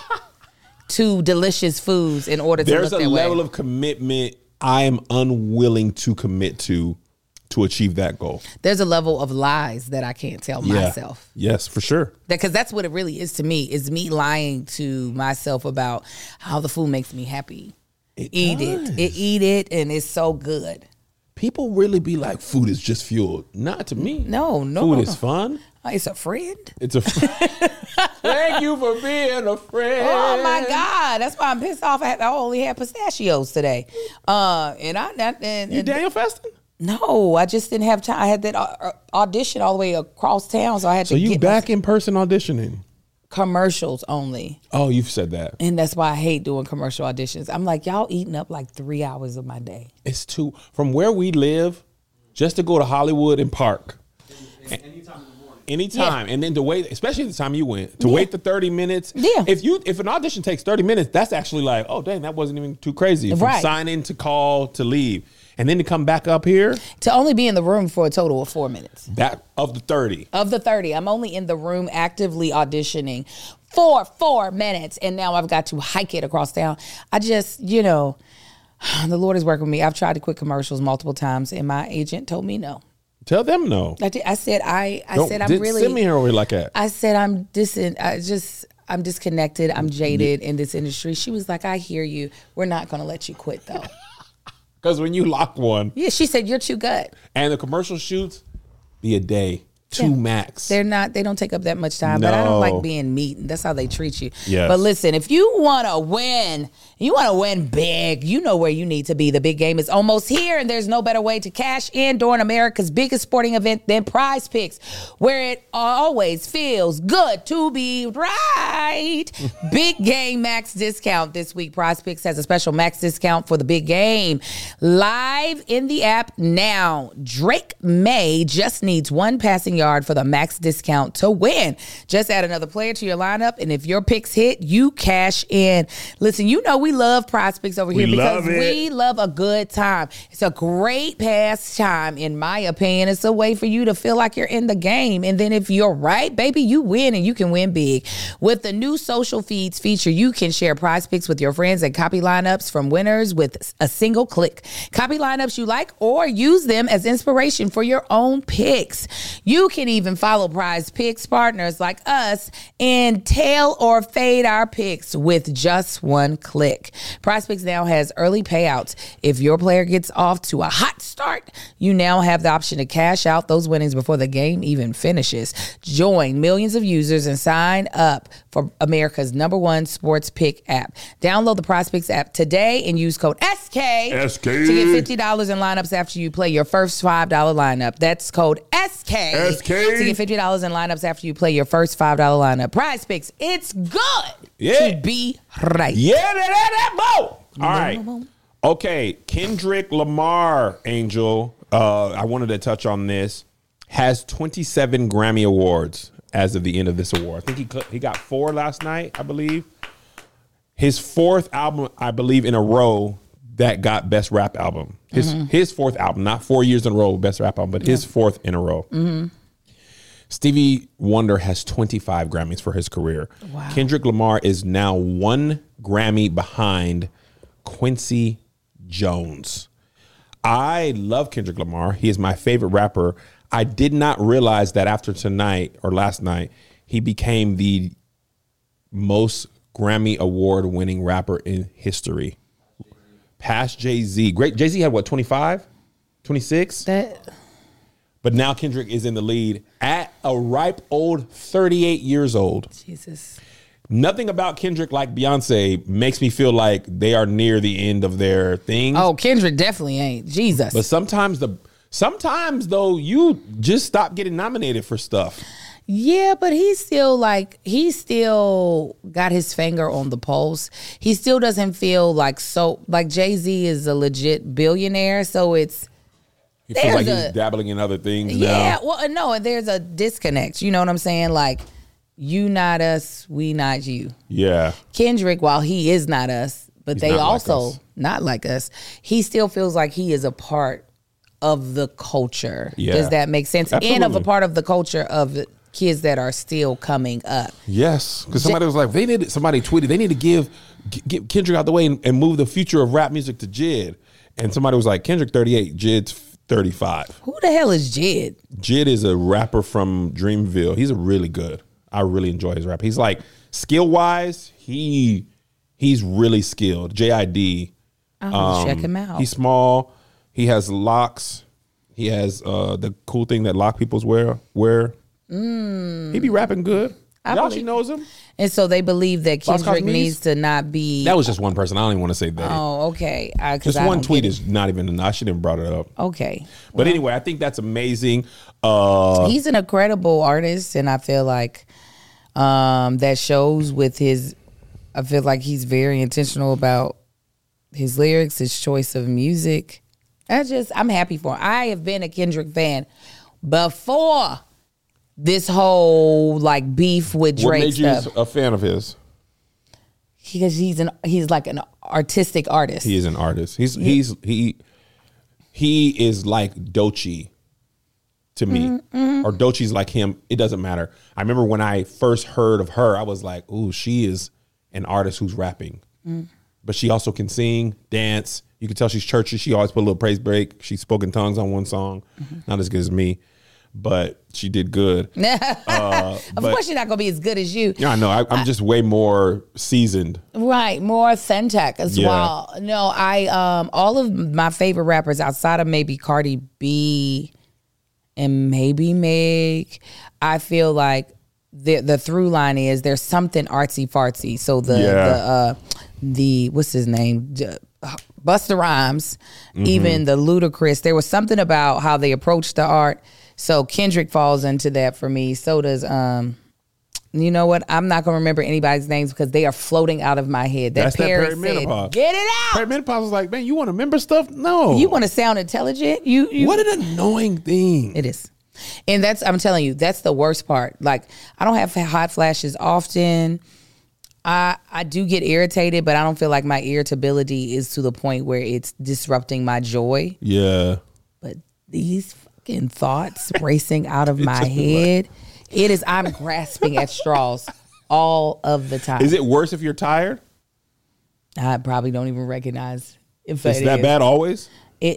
to delicious foods in order to There's look a that level way. of commitment I am unwilling to commit to achieve that goal. There's a level of lies that I can't tell myself. Yes, for sure. Because that's what it really is to me, is me lying to myself about how the food makes me happy. Eat it, and it's so good. People really be like, food is just fuel. Not to me. No. Food is fun. It's a friend. It's a Thank you for being a friend. Oh my God. That's why I'm pissed off. I only had pistachios today. You Daniel Feston? No, I just didn't have time. I had that audition all the way across town, so I had to get back in person auditioning? Commercials only. Oh, you've said that. And that's why I hate doing commercial auditions. I'm like, y'all eating up like 3 hours of my day. It's too, from where we live, just to go to Hollywood and park. Anytime in the morning. Anytime. Yeah. And then to wait, especially the time you went, to wait the 30 minutes. Yeah. If an audition takes 30 minutes, that's actually like, oh, dang, that wasn't even too crazy. From sign in to call to leave. And then to come back up here. To only be in the room for a total of 4 minutes. That of the 30. Of the 30. I'm only in the room actively auditioning for 4 minutes. And now I've got to hike it across town. I just, the Lord is working with me. I've tried to quit commercials multiple times and my agent told me no. Tell them no. I said I'm really. Send me here over like that. I said I'm disconnected. I'm jaded in this industry. She was like, I hear you. We're not going to let you quit though. Because when you lock one. Yeah, she said, you're too good. And the commercial shoots be a day. 2 max. They don't take up that much time, but I don't like being mean. That's how they treat you. Yes. But listen, if you want to win big, you know where you need to be. The big game is almost here, and there's no better way to cash in during America's biggest sporting event than Prize Picks, where it always feels good to be right. Big game max discount this week. Prize Picks has a special max discount for the big game. Live in the app now. Drake May just needs one passing yard for the max discount to win. Just add another player to your lineup, and if your picks hit, you cash in. Listen, we love Prize Picks over here because we love a good time. It's a great pastime, in my opinion. It's a way for you to feel like you're in the game, and then if you're right, baby, you win, and you can win big. With the new social feeds feature, you can share Prize Picks with your friends and copy lineups from winners with a single click. Copy lineups you like or use them as inspiration for your own picks. You can even follow Prize Picks partners like us and tail or fade our picks with just one click. Prize Picks now has early payouts. If your player gets off to a hot start, you now have the option to cash out those winnings before the game even finishes. Join millions of users and sign up for America's #1 sports pick app. Download the Prize Picks app today and use code SK to get $50 in lineups after you play your first $5 lineup. That's code SK Yes, Kay. To get $50 in lineups after you play your first $5 lineup. Prize Picks. It's good to be right. Yeah, that All right. Okay, Kendrick Lamar, Angel. I wanted to touch on this. Has 27 Grammy Awards as of the end of this award. I think he got 4 last night, I believe. His 4th album, I believe, in a row that got Best Rap Album. His 4th album, not 4 years in a row Best Rap Album, but his 4th in a row. Stevie Wonder has 25 Grammys for his career. Wow. Kendrick Lamar is now 1 Grammy behind Quincy Jones. I love Kendrick Lamar. He is my favorite rapper. I did not realize that after tonight or last night, he became the most Grammy Award winning rapper in history. Past Jay-Z. Great. Jay-Z had what, 25? 26? But now Kendrick is in the lead at a ripe old 38 years old. Jesus. Nothing about Kendrick, like Beyonce, makes me feel like they are near the end of their thing. Oh, Kendrick definitely ain't. Jesus. But sometimes though, you just stop getting nominated for stuff. Yeah, but he still got his finger on the pulse. He still doesn't feel like Jay-Z is a legit billionaire, so it's He feels like he's dabbling in other things now. Yeah, well, no, there's a disconnect. You know what I'm saying? Like, you not us, we not you. Yeah. Kendrick, while he is not us, but they also like not like us, he still feels like he is a part of the culture. Yeah. Does that make sense? Absolutely. And of a part of the culture of kids that are still coming up. Yes, because somebody was like, somebody tweeted, they need to give Kendrick out the way and move the future of rap music to Jid. And somebody was like, Kendrick 38, Jid's 35. Who the hell is Jid? Jid is a rapper from Dreamville. He's really good. I really enjoy his rap. He's like, skill-wise, he's really skilled. JID. I'll check him out. He's small. He has locks. He has the cool thing that lock people's wear. He be rapping good. Yashi knows him. And so they believe that Kendrick needs to not be. That was just one person. I don't even want to say that. Oh, okay. Just one tweet is not even enough. I shouldn't have brought it up. Okay. But anyway, I think that's amazing. He's an incredible artist, and I feel like that shows with his. I feel like he's very intentional about his lyrics, his choice of music. I'm happy for him. I have been a Kendrick fan before this whole like beef with Drake. What made you stuff. a fan of his? Because he's like an artistic artist. He is an artist. He is like Doechii to me, or Doechii's like him. It doesn't matter. I remember when I first heard of her, I was like, "Ooh, she is an artist who's rapping." But she also can sing, dance. You can tell she's churchy. She always put a little praise break. She spoke in tongues on one song. Not as good as me, but she did good. Of course she's not going to be as good as you. Yeah, I know. I'm just way more seasoned. Right, more authentic as well. No, all of my favorite rappers outside of maybe Cardi B and maybe Meg, I feel like the through line is there's something artsy fartsy. So the what's his name? Busta Rhymes, even the Ludacris. There was something about how they approached the art. So Kendrick falls into that for me. So does you know what? I'm not gonna remember anybody's names because they are floating out of my head. That's Perry that perimenopause. said, "Get it out." Perimenopause was like, man, you want to remember stuff? No. You want to sound intelligent? You What an annoying thing. It is. And I'm telling you, that's the worst part. Like, I don't have hot flashes often. I do get irritated, but I don't feel like my irritability is to the point where it's disrupting my joy. Yeah. But these fucking thoughts racing out of my head, I'm grasping at straws all of the time. Is it worse if you're tired? I probably don't even recognize if it's that bad always?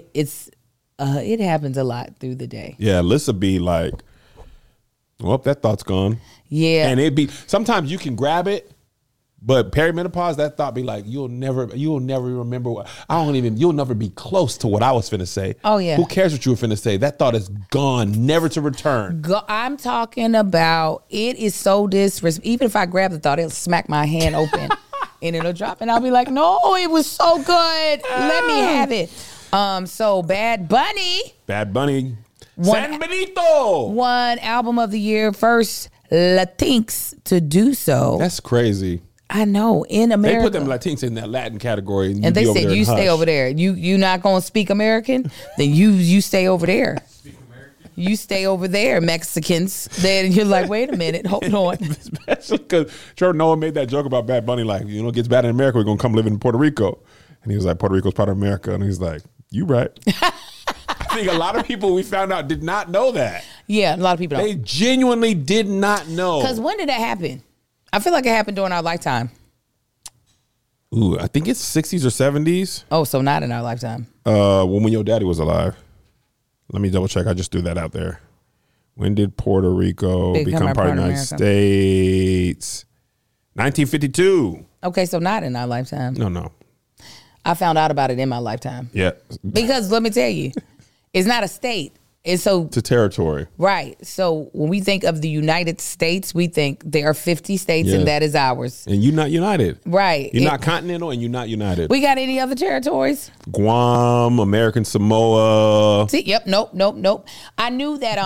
It happens a lot through the day. Yeah, Lissa be like, well, that thought's gone. Yeah. And sometimes you can grab it, but perimenopause, that thought be like, you'll never remember you'll never be close to what I was finna say. Oh, yeah. Who cares what you were finna say? That thought is gone, never to return. I'm talking about, it is so disrespectful. Even if I grab the thought, it'll smack my hand open and it'll drop. And I'll be like, no, it was so good. Let me have it. So Bad Bunny. San Benito. One album of the year, first Latinx to do so. That's crazy. I know, in America. They put them Latinx in that Latin category. And they said, you stay over there. You not going to speak American? Then you stay over there. You stay over there, Mexicans. Then you're like, wait a minute, hold on. Especially because Trevor Noah made that joke about Bad Bunny, like, it gets bad in America, we're going to come live in Puerto Rico. And he was like, Puerto Rico's part of America. And he's like, you right. I think a lot of people we found out did not know that. Yeah, a lot of people don't. They genuinely did not know. Because when did that happen? I feel like it happened during our lifetime. Ooh, I think it's 60s or 70s. Oh, so not in our lifetime. When your daddy was alive. Let me double check. I just threw that out there. When did Puerto Rico become part of the United States? 1952. Okay, so not in our lifetime. No. I found out about it in my lifetime. Yeah. Because let me tell you, it's not a state. It's a territory. Right. So when we think of the United States, we think there are 50 states and that is ours. And you're not united. Right. You're not continental and you're not united. We got any other territories? Guam, American Samoa. See, yep, nope. I knew that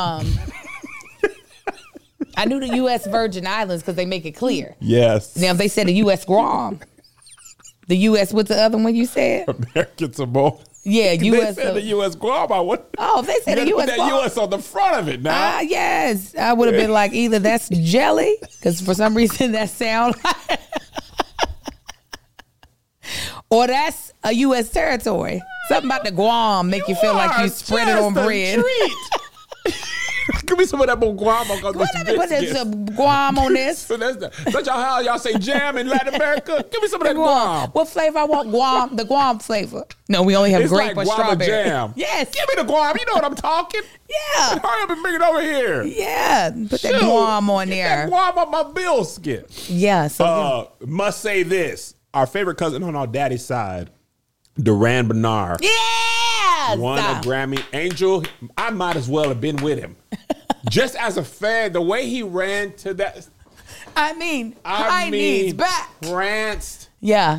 I knew the U.S. Virgin Islands because they make it clear. Yes. Now if they said the U.S. Guam, the U.S. what's the other one you said? American Samoa. Yeah, U.S. They said the U.S. Guam. Oh, if they said the U.S. Put that U.S. on the front of it now. Yes. I would have been like, either that's jelly, because for some reason that sound like, or that's a U.S. territory. Something about the Guam make you feel like you spread it on bread. Give me some of that more Guam. Let me put some Guam on this. So that's how y'all say jam in Latin America. Give me some of that Guam. What flavor I want? Guam. The Guam flavor. No, we only have grape or strawberry. Jam. Yes. Give me the Guam. You know what I'm talking. Yeah. Hurry up and bring it over here. Yeah. Put that Guam on there. That Guam on my biscuit. Yeah. So must say this. Our favorite cousin on our daddy's side, Duran Bernard. Yeah. Won a Grammy. Angel, I might as well have been with him. Just as a fan, the way he ran to that. I mean, knees back. Pranced. Yeah.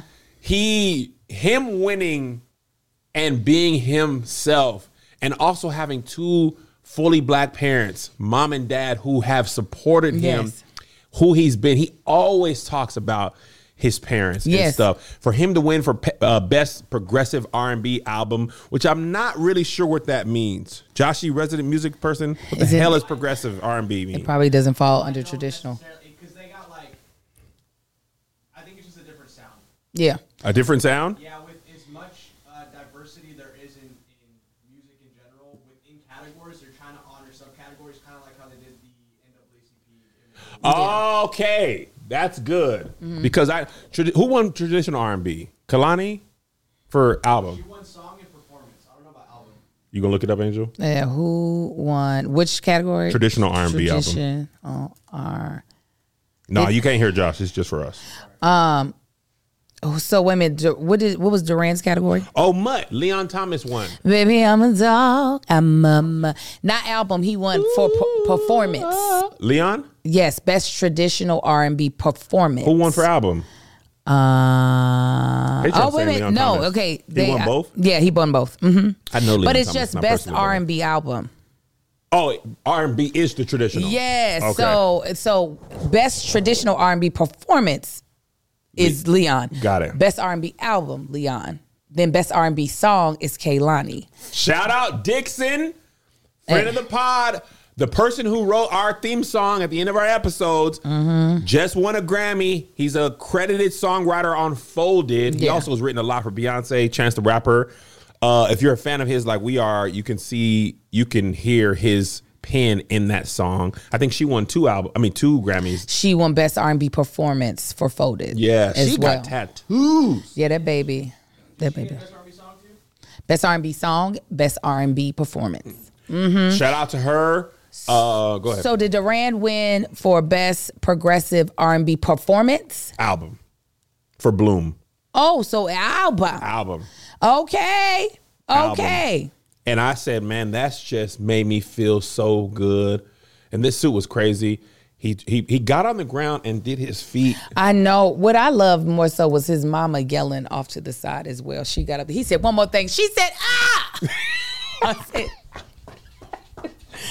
Him winning and being himself and also having two fully black parents, mom and dad, who have supported him, who he's been. He always talks about his parents and stuff. For him to win for best progressive R&B album, which I'm not really sure what that means. Josh, you resident music person, what the hell is progressive R&B mean? It probably doesn't fall under traditional. Because they got I think it's just a different sound. Yeah. A different sound? Yeah, with as much diversity there is in music in general, within categories, they're trying to honor subcategories, kind of like how they did the NAACP. Okay. That's good because who won traditional R&B? Kalani for album. She won song and performance. I don't know about album. You gonna look it up, Angel? Yeah. Who won which category? Traditional R&B album. Traditional R. No, you can't hear Josh. It's just for us. So wait a minute. What was Duran's category? Oh, Mutt. Leon Thomas won. Baby, I'm a dog. Not album. He won for performance. Leon? Yes, best traditional R&B performance. Who won for album? Wait a minute. No, Thomas. Okay. He won both? Yeah, he won both. Mm-hmm. I know Leon But it's Thomas, just best R&B album. Oh, R&B is the traditional. Yes. Okay. So best traditional R&B performance is Leon. Got it. Best R&B album, Leon. Then best R&B song is Kehlani. Shout out Dixon, friend of the pod. The person who wrote our theme song at the end of our episodes just won a Grammy. He's a credited songwriter on Folded. He also has written a lot for Beyonce, Chance the Rapper. If you're a fan of his like we are, you can hear his pen in that song. I think she won two Grammys. She won best R&B performance for Folded. Yeah, she got tattoos. Yeah, that baby. Best R&B song too? Best R&B song, best R&B performance. Shout out to her. Go ahead. So did Duran win for best progressive R&B performance? Album for Bloom. Oh, so album. Okay. Album. And I said, man, that's just made me feel so good. And this suit was crazy. He got on the ground and did his feet. I know. What I loved more so was his mama yelling off to the side as well. She got up. He said one more thing. She said, ah! I said,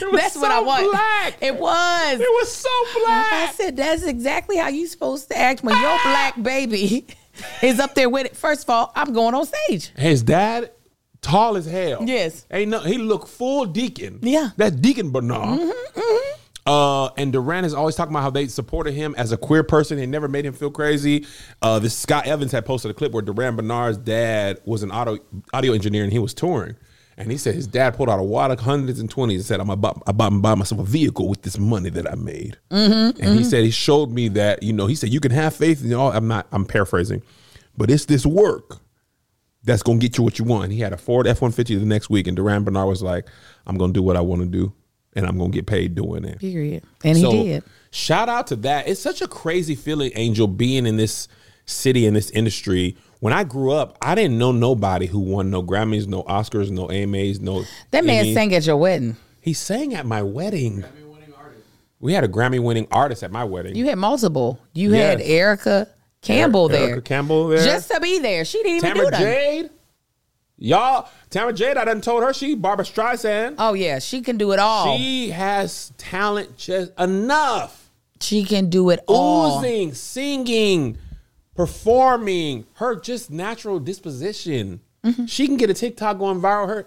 That's what I want. Black. It was. It was so black. I said, that's exactly how you supposed to act when your black baby is up there with it. First of all, I'm going on stage. His dad, tall as hell. Yes. Ain't no, he looked full Deacon. Yeah. That's Deacon Bernard. And Duran is always talking about how they supported him as a queer person. They never made him feel crazy. This Scott Evans had posted a clip where Duran Bernard's dad was an audio engineer and he was touring. And he said his dad pulled out a wad of hundreds and twenties and said, I buy myself a vehicle with this money that I made. He said, he showed me that, he said, you can have faith in all. I'm paraphrasing, but it's this work that's going to get you what you want. He had a Ford F-150 the next week. And Duran Bernard was like, I'm going to do what I want to do. And I'm going to get paid doing it. Period. And he did. Shout out to that. It's such a crazy feeling, Angel, being in this city, in this industry. When I grew up, I didn't know nobody who won no Grammys, no Oscars, no AMAs, no. That man sang at your wedding. He sang at my wedding. Grammy-winning artist. We had a Grammy-winning artist at my wedding. You had multiple. You had Erica Campbell there. Erica Campbell there. Just to be there. She didn't even Tamara do that. Jade. Y'all, Tamara Jade, I done told her she Barbara Streisand. Oh, yeah. She can do it all. She has talent just enough. She can do it all. Oozing, singing, performing, her just natural disposition. She can get a TikTok going viral. Her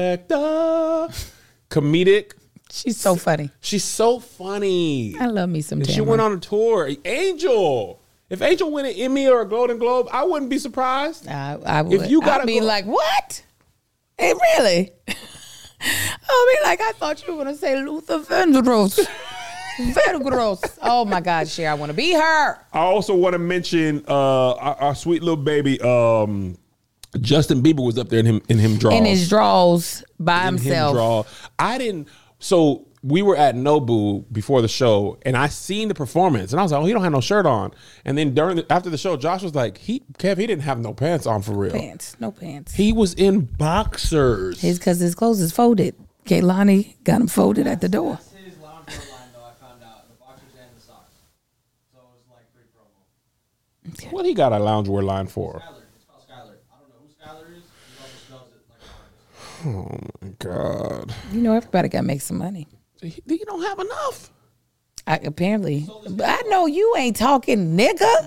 comedic. She's so funny. She's so funny. I love me some And Tamara. she went on a tour. Angel. If Angel win an Emmy or a Golden Globe, I wouldn't be surprised. I would. If you gotta I'd be go- like, what? Hey, really? I'll be like, I thought you were going to say Luther Vandross. Vandross. Oh, my God, Cher, I want to be her. I also want to mention our sweet little baby, Justin Bieber was up there in him draws. In his draws by himself. So we were at Nobu before the show, and I seen the performance, and I was like, "Oh, he don't have no shirt on." And then after the show, Josh was like, "Kev, he didn't have no pants on for real. No pants. He was in boxers." It's because his clothes is folded. Kaylani got him folded at the door. That's his loungewear line, though, I found out. The boxers and the socks. So it was like free promo. What he got a loungewear line for? Skylar. It's called Skylar. I don't know who Skylar is. He also smells it like an artist. Oh my God! You know, everybody got to make some money. You don't have enough. Apparently. But I know you ain't talking, nigga.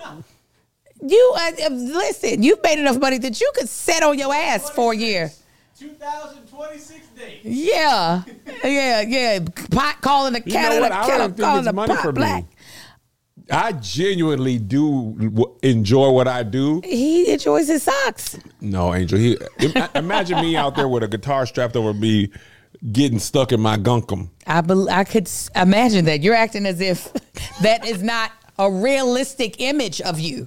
You, listen, you've made enough money that you could sit on your ass for a year. 2026 date. Yeah. Pot calling the cat what? I don't think it's money for black. me. I genuinely do enjoy what I do. He enjoys his socks. No, Angel. Imagine me out there with a guitar strapped over me, getting stuck in my gunkum. I could imagine that. You're acting as if that is not a realistic image of you.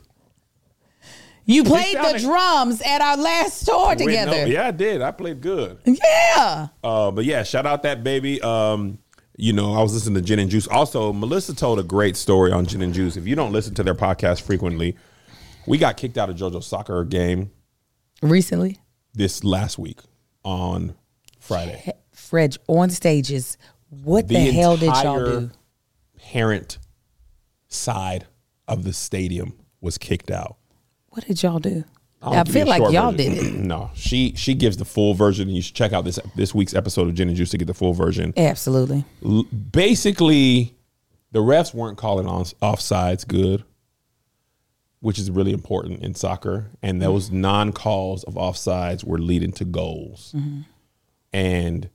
You played the drums at our last tour together. Yeah, I did. I played good. Yeah. But yeah, shout out that baby. I was listening to Gin and Juice. Also, Melissa told a great story on Gin and Juice. If you don't listen to their podcast frequently, we got kicked out of JoJo's soccer game Recently? this last week on Friday. Fred, on stages, what the hell did y'all do? Parent side of the stadium was kicked out. What did y'all do? I'll I give feel you a like short y'all version. did it. No, she gives the full version. You should check out this week's episode of Gin and Juice to get the full version. Absolutely. Basically, the refs weren't calling on offsides good, which is really important in soccer. And those non-calls of offsides were leading to goals. And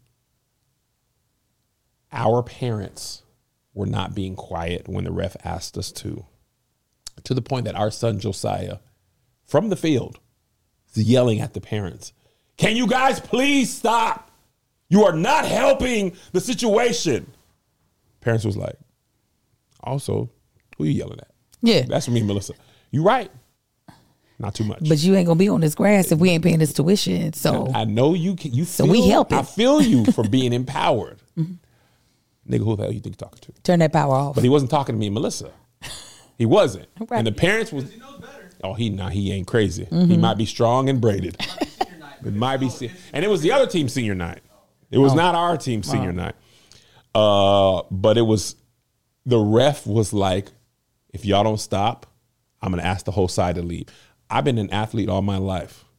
our parents were not being quiet when the ref asked us to the point that our son Josiah, from the field, is yelling at the parents, "Can you guys please stop? You are not helping the situation." Parents was like, "Also, who you yelling at?" Yeah. That's me, Melissa. You right. Not too much. But you ain't going to be on this grass if we ain't paying this tuition. So I know you can. So we helping. I feel you for being empowered. Nigga, who the hell you think you're talking to? turn that power off. But he wasn't talking to me and Melissa. He wasn't. Right. And the parents was. He knows better. Oh, he ain't crazy. He might be strong and braided. Senior night. It might be, and it was the other team senior night. It was not our team senior night. But it was, the ref was like, if y'all don't stop, I'm gonna ask the whole side to leave. I've been an athlete all my life.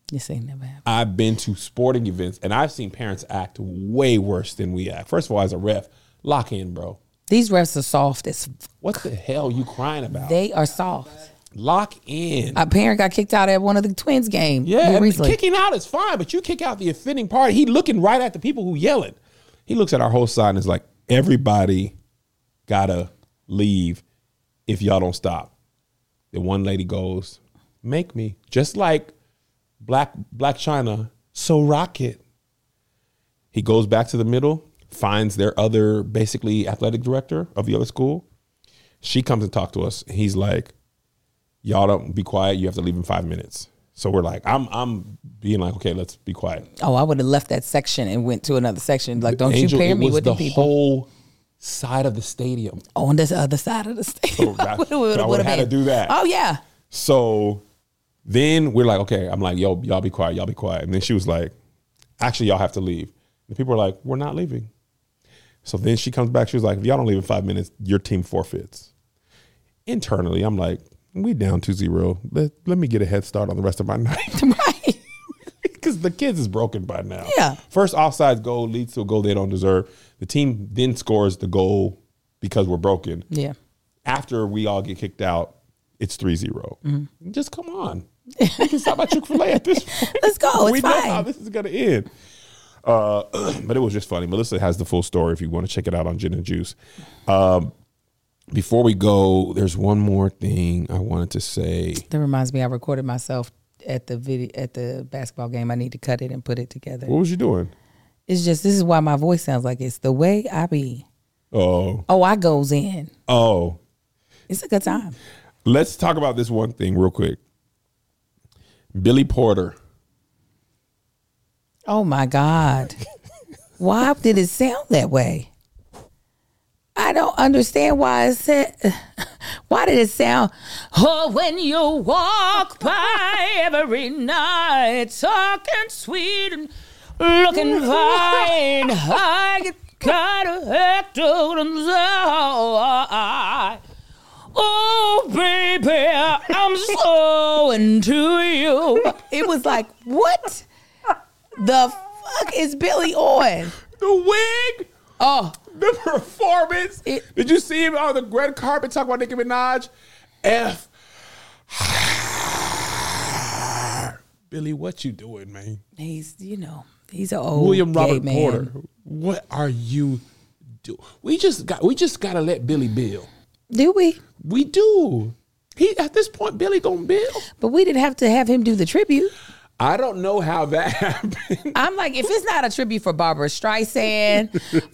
This ain't never happened. I've been to sporting events, and I've seen parents act way worse than we act. First of all, as a ref, lock in, bro. These refs are soft as. What the hell you crying about? They are soft. Lock in. A parent got kicked out at one of the Twins games. Yeah, and kicking out is fine, but you kick out the offending party. He looking right at the people who yelling. He looks at our whole side and is like, everybody gotta leave if y'all don't stop. The one lady goes, make me. Just like Black China, so rock it. He goes back to the middle, finds their other basically athletic director of the other school. She comes and talks to us. He's like, y'all don't be quiet. You have to leave in 5 minutes. So we're like, I'm being like, okay, let's be quiet. Oh, I would have left that section and went to another section. Like, don't Angel, you pair me with the people. Whole side of the stadium. On this other side of the stadium. So I would have had to do that. Oh, yeah. So then we're like, okay, I'm like, yo, y'all be quiet. Y'all be quiet. And then she was like, actually, y'all have to leave. And people are like, we're not leaving. So then she comes back. She was like, if y'all don't leave in 5 minutes, your team forfeits. Internally, I'm like, we down 2-0. Let me get a head start on the rest of my night. Right. Because the kids is broken by now. Yeah. First offside goal leads to a goal they don't deserve. The team then scores the goal because we're broken. Yeah. After we all get kicked out, it's 3-0. Mm-hmm. Just come on. We can stop at Chick-fil-A at this point. Let's go. It's we fine. know how this is going to end. But it was just funny. Melissa has the full story if you want to check it out on Gin and Juice. Before we go, there's one more thing I wanted to say. That reminds me, I recorded myself at the basketball game. I need to cut it and put it together. What was you doing? It's just, this is why my voice sounds like it's the way I be. Oh, I goes in. Oh. It's a good time. Let's talk about this one thing real quick. Billy Porter. Oh my God. Why did it sound that way? I don't understand why it said. Why did it sound? Oh, when you walk by every night, talking sweet and looking fine, I get kind of hectic inside. Oh, baby, I'm so into you. It was like, what the fuck is Billy on? The wig. Oh. The performance. Did you see him on the red carpet talking about Nicki Minaj? Billy, what you doing, man? He's an old William Robert man. Porter. What are you doing? We just gotta let Billy bill. Do we? We do. At this point, Billy gonna bill. But we didn't have to have him do the tribute. I don't know how that happened. I'm like, if it's not a tribute for Barbara Streisand,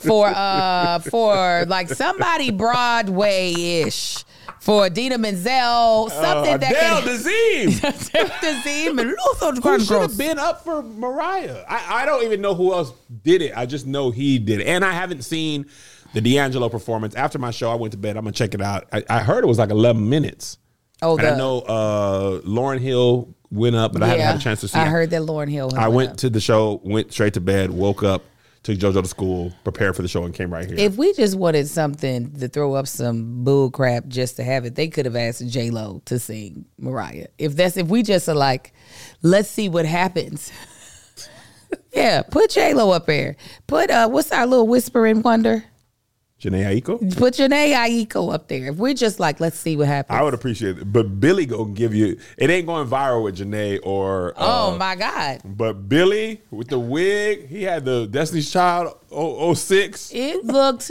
for like somebody Broadway-ish, for Idina Menzel, something that Adele can... Dazeem. and Luther Who should have been up for Mariah? I don't even know who else did it. I just know he did it. And I haven't seen the D'Angelo performance. After my show, I went to bed. I'm going to check it out. I heard it was like 11 minutes. Oh, and I know Lauryn Hill went up, but I haven't had a chance to see it. I heard that Lauryn Hill went to the show, went straight to bed, woke up, took JoJo to school, prepared for the show, and came right here. If we just wanted something to throw up some bull crap just to have it, they could have asked J-Lo to sing Mariah. If we just are like, let's see what happens. Yeah, put J-Lo up there. Put, what's our little whispering wonder? Jhené Aiko? Put Jhené Aiko up there. If we're just like, let's see what happens. I would appreciate it. But Billy gonna give you, it ain't going viral with Jhené or. Oh my God. But Billy with the wig, he had the Destiny's Child 06. He looked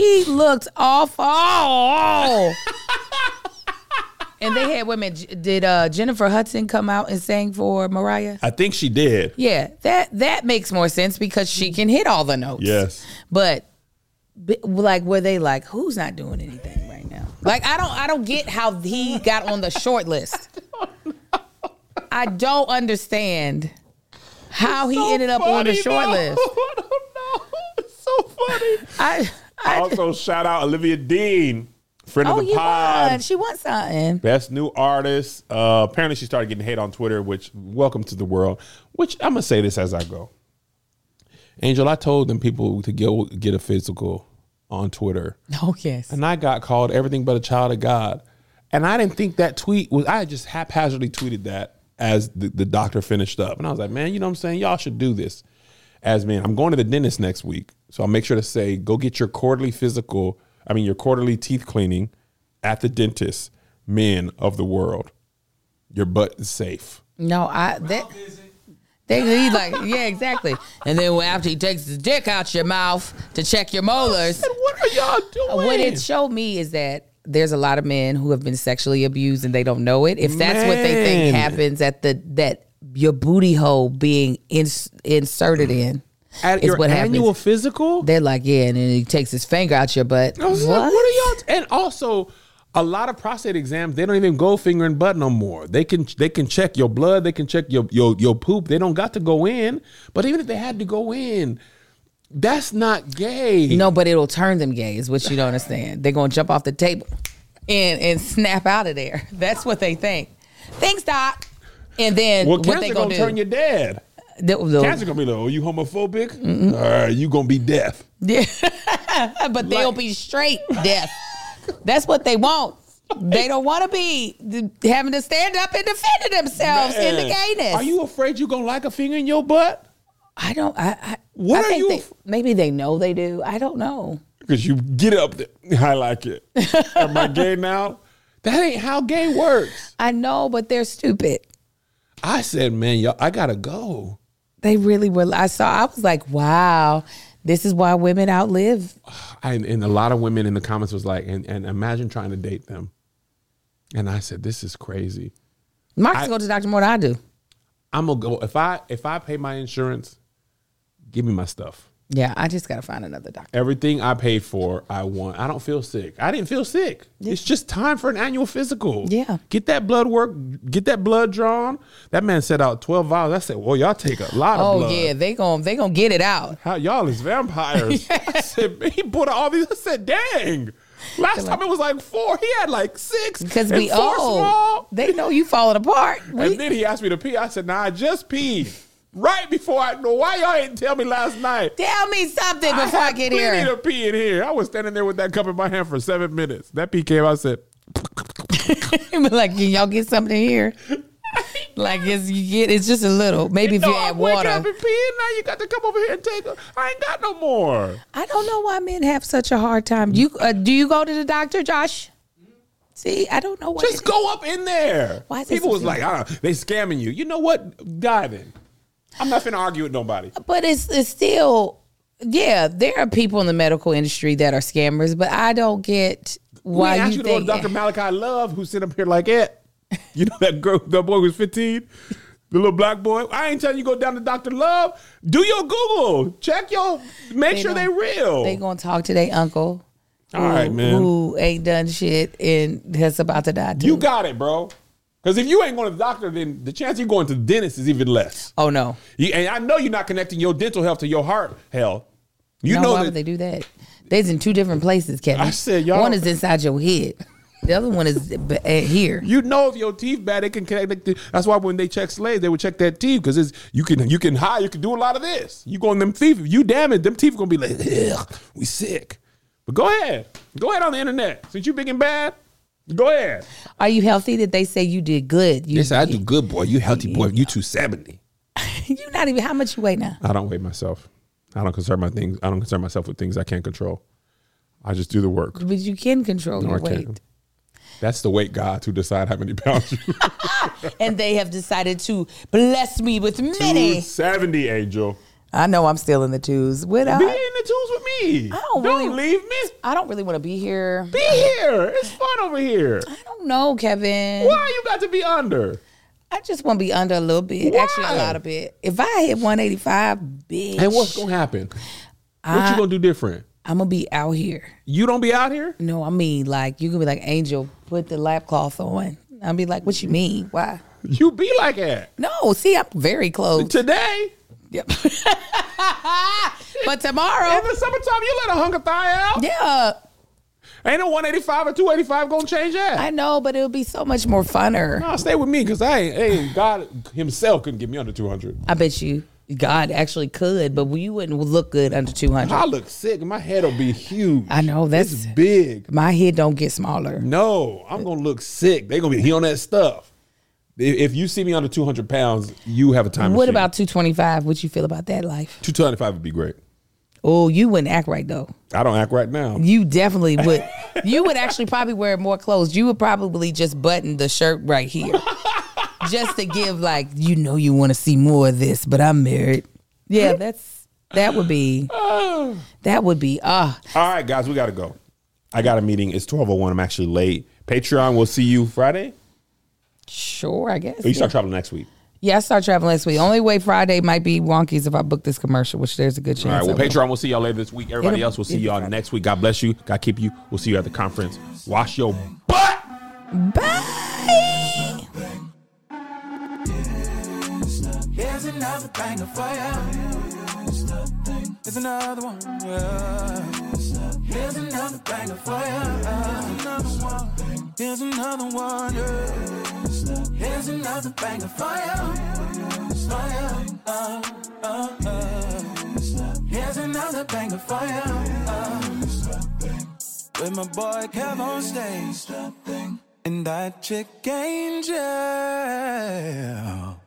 awful. And they had women. Did Jennifer Hudson come out and sang for Mariah? I think she did. Yeah, that makes more sense because she can hit all the notes. Yes. But like, were they like, who's not doing anything right now? Like, I don't get how he got on the short list. I don't understand how he ended up on the short list. I don't know. It's so funny. I also shout out Olivia Dean, friend of the pod. She won something. Best new artist. Apparently she started getting hate on Twitter, which, welcome to the world. Which, I'm going to say this as I go. Angel, I told them people to get a physical on Twitter. Oh, yes. And I got called everything but a child of God. And I didn't think that tweet was, I just haphazardly tweeted that as the doctor finished up. And I was like, man, you know what I'm saying? Y'all should do this as men. I'm going to the dentist next week. So I'll make sure to say, go get your quarterly teeth cleaning at the dentist. Men of the world, your butt is safe. No, he's like, yeah, exactly. And then after he takes his dick out your mouth to check your molars. What are y'all doing? What it showed me is that there's a lot of men who have been sexually abused and they don't know it. If that's what they think happens at that your booty hole being inserted in. At your annual physical? They're like, yeah, and then he takes his finger out your butt. I was like, what are y'all? And also, a lot of prostate exams, they don't even go finger and butt no more. They can check your blood. They can check your poop. They don't got to go in. But even if they had to go in, that's not gay. No, but it'll turn them gay is what you don't understand. They're going to jump off the table and snap out of there. That's what they think. Thanks, Doc. And then what they going to do? Turn you dead. Cancer going to be like, oh, you homophobic? Mm-hmm. All right, you going to be deaf. Yeah. But they'll be straight deaf. That's what they want. They don't want to be having to stand up and defend themselves in the gayness. Are you afraid you're going to like a finger in your butt? I don't. What are you? Maybe they know they do. I don't know. Because you get up there. I like it. Am I gay now? That ain't how gay works. I know, but they're stupid. I said, man, y'all, I got to go. They really were. I was like, wow. This is why women outlive. And a lot of women in the comments was like, and imagine trying to date them. And I said, this is crazy. Mark's go to the doctor more than I do. I'm gonna go if I pay my insurance, give me my stuff. Yeah, I just gotta find another doctor. Everything I paid for, I want. I don't feel sick. I didn't feel sick. Yeah. It's just time for an annual physical. Yeah. Get that blood work. Get that blood drawn. That man set out 12 vials. I said, well, y'all take a lot of blood. Oh yeah, they gonna get it out. How y'all is vampires. Yeah. I said, he put all these. I said, dang. Last time it was like 4. He had like 6. Because we old. They know you falling apart. And then he asked me to pee. I said, nah, I just peed. Right before I know why y'all didn't tell me last night. Tell me something before I get here. I need to pee in here. I was standing there with that cup in my hand for 7 minutes. That pee came. I said, like, can y'all get something here? Like it's just a little. Maybe if you add water. Wake up and pee. Now you got to come over here and take. I ain't got no more. I don't know why men have such a hard time. Do you go to the doctor, Josh? See, I don't know why. Just go up in there. Why is people was like, they scamming you. You know what? Dive in. I'm not finna argue with nobody. But it's still, yeah, there are people in the medical industry that are scammers, but I don't get why you think. You know Dr. Malachi Love, who sit up here like it. You know that boy who was 15? The little black boy. I ain't telling you go down to Dr. Love. Do your Google. Check make sure they real. They gonna talk to their uncle. All right, man. Who ain't done shit and that's about to die too. You got it, bro. Because if you ain't going to the doctor, then the chance you're going to the dentist is even less. Oh, no. And I know you're not connecting your dental health to your heart health. Why would they do that? They's in 2 different places, Kevin. I said, y'all. One is inside your head. The other one is here. You know if your teeth bad, they can connect. That's why when they check slaves, they would check that teeth because you can hide. You can do a lot of this. You go in them teeth. If you damage them teeth, are going to be like, ugh, we sick. But go ahead on the internet. Since you big and bad, go ahead. Are you healthy? Did they say you did good? Yes, I do good, boy. You healthy, boy. You 270. You're not even. How much you weigh now? I don't weigh myself. I don't concern myself with things I can't control. I just do the work. But you can control your weight. Can't. That's the weight gods who decide how many pounds you. And they have decided to bless me with many. 270, Angel. I know I'm still in the 2s. Be in the 2s with me. Don't leave me. I don't really want to be here. Be here. It's fun over here. I don't know, Kevin. Why you got to be under? I just want to be under a little bit. Why? Actually, a lot of bit. If I hit 185, bitch. And what's going to happen? What you going to do different? I'm going to be out here. You don't be out here? No, I mean, like, you can be like, Angel, put the lap cloth on. I'll be like, what you mean? Why? You be like that. No, see, I'm very close. Today? Yep. But tomorrow. In the summertime, you let a hunger thigh out? Yeah. Ain't no 185 or 285 going to change that. I know, but it'll be so much more funner. No, stay with me because God himself couldn't get me under 200. I bet you God actually could, but you wouldn't look good under 200. I look sick. My head will be huge. I know. It's big. My head don't get smaller. No, I'm going to look sick. They're going to be on that stuff. If you see me under 200 pounds, you have a time machine. What about 225? What you feel about that life? 225 would be great. Oh, you wouldn't act right though. I don't act right now. You definitely would. You would actually probably wear more clothes. You would probably just button the shirt right here. Just to give you want to see more of this, but I'm married. Yeah, that would be. All right, guys, we got to go. I got a meeting. It's 12:01. I'm actually late. Patreon, we'll see you Friday. Sure, I guess. Or you start traveling next week. Yeah, I start traveling next week. Only way Friday might be wonky is if I book this commercial, which there's a good chance. All right, well, Patreon, we'll see y'all later this week. Everybody else, we'll see y'all next week. God bless you. God keep you. We'll see you at the conference. Wash your butt. Bye. Here's another banger for you. Here's another one. Here's another banger for you. Here's another one. Here's another banger for you. Here's another banger for you. With my boy Kev on stage. And that chick Angel.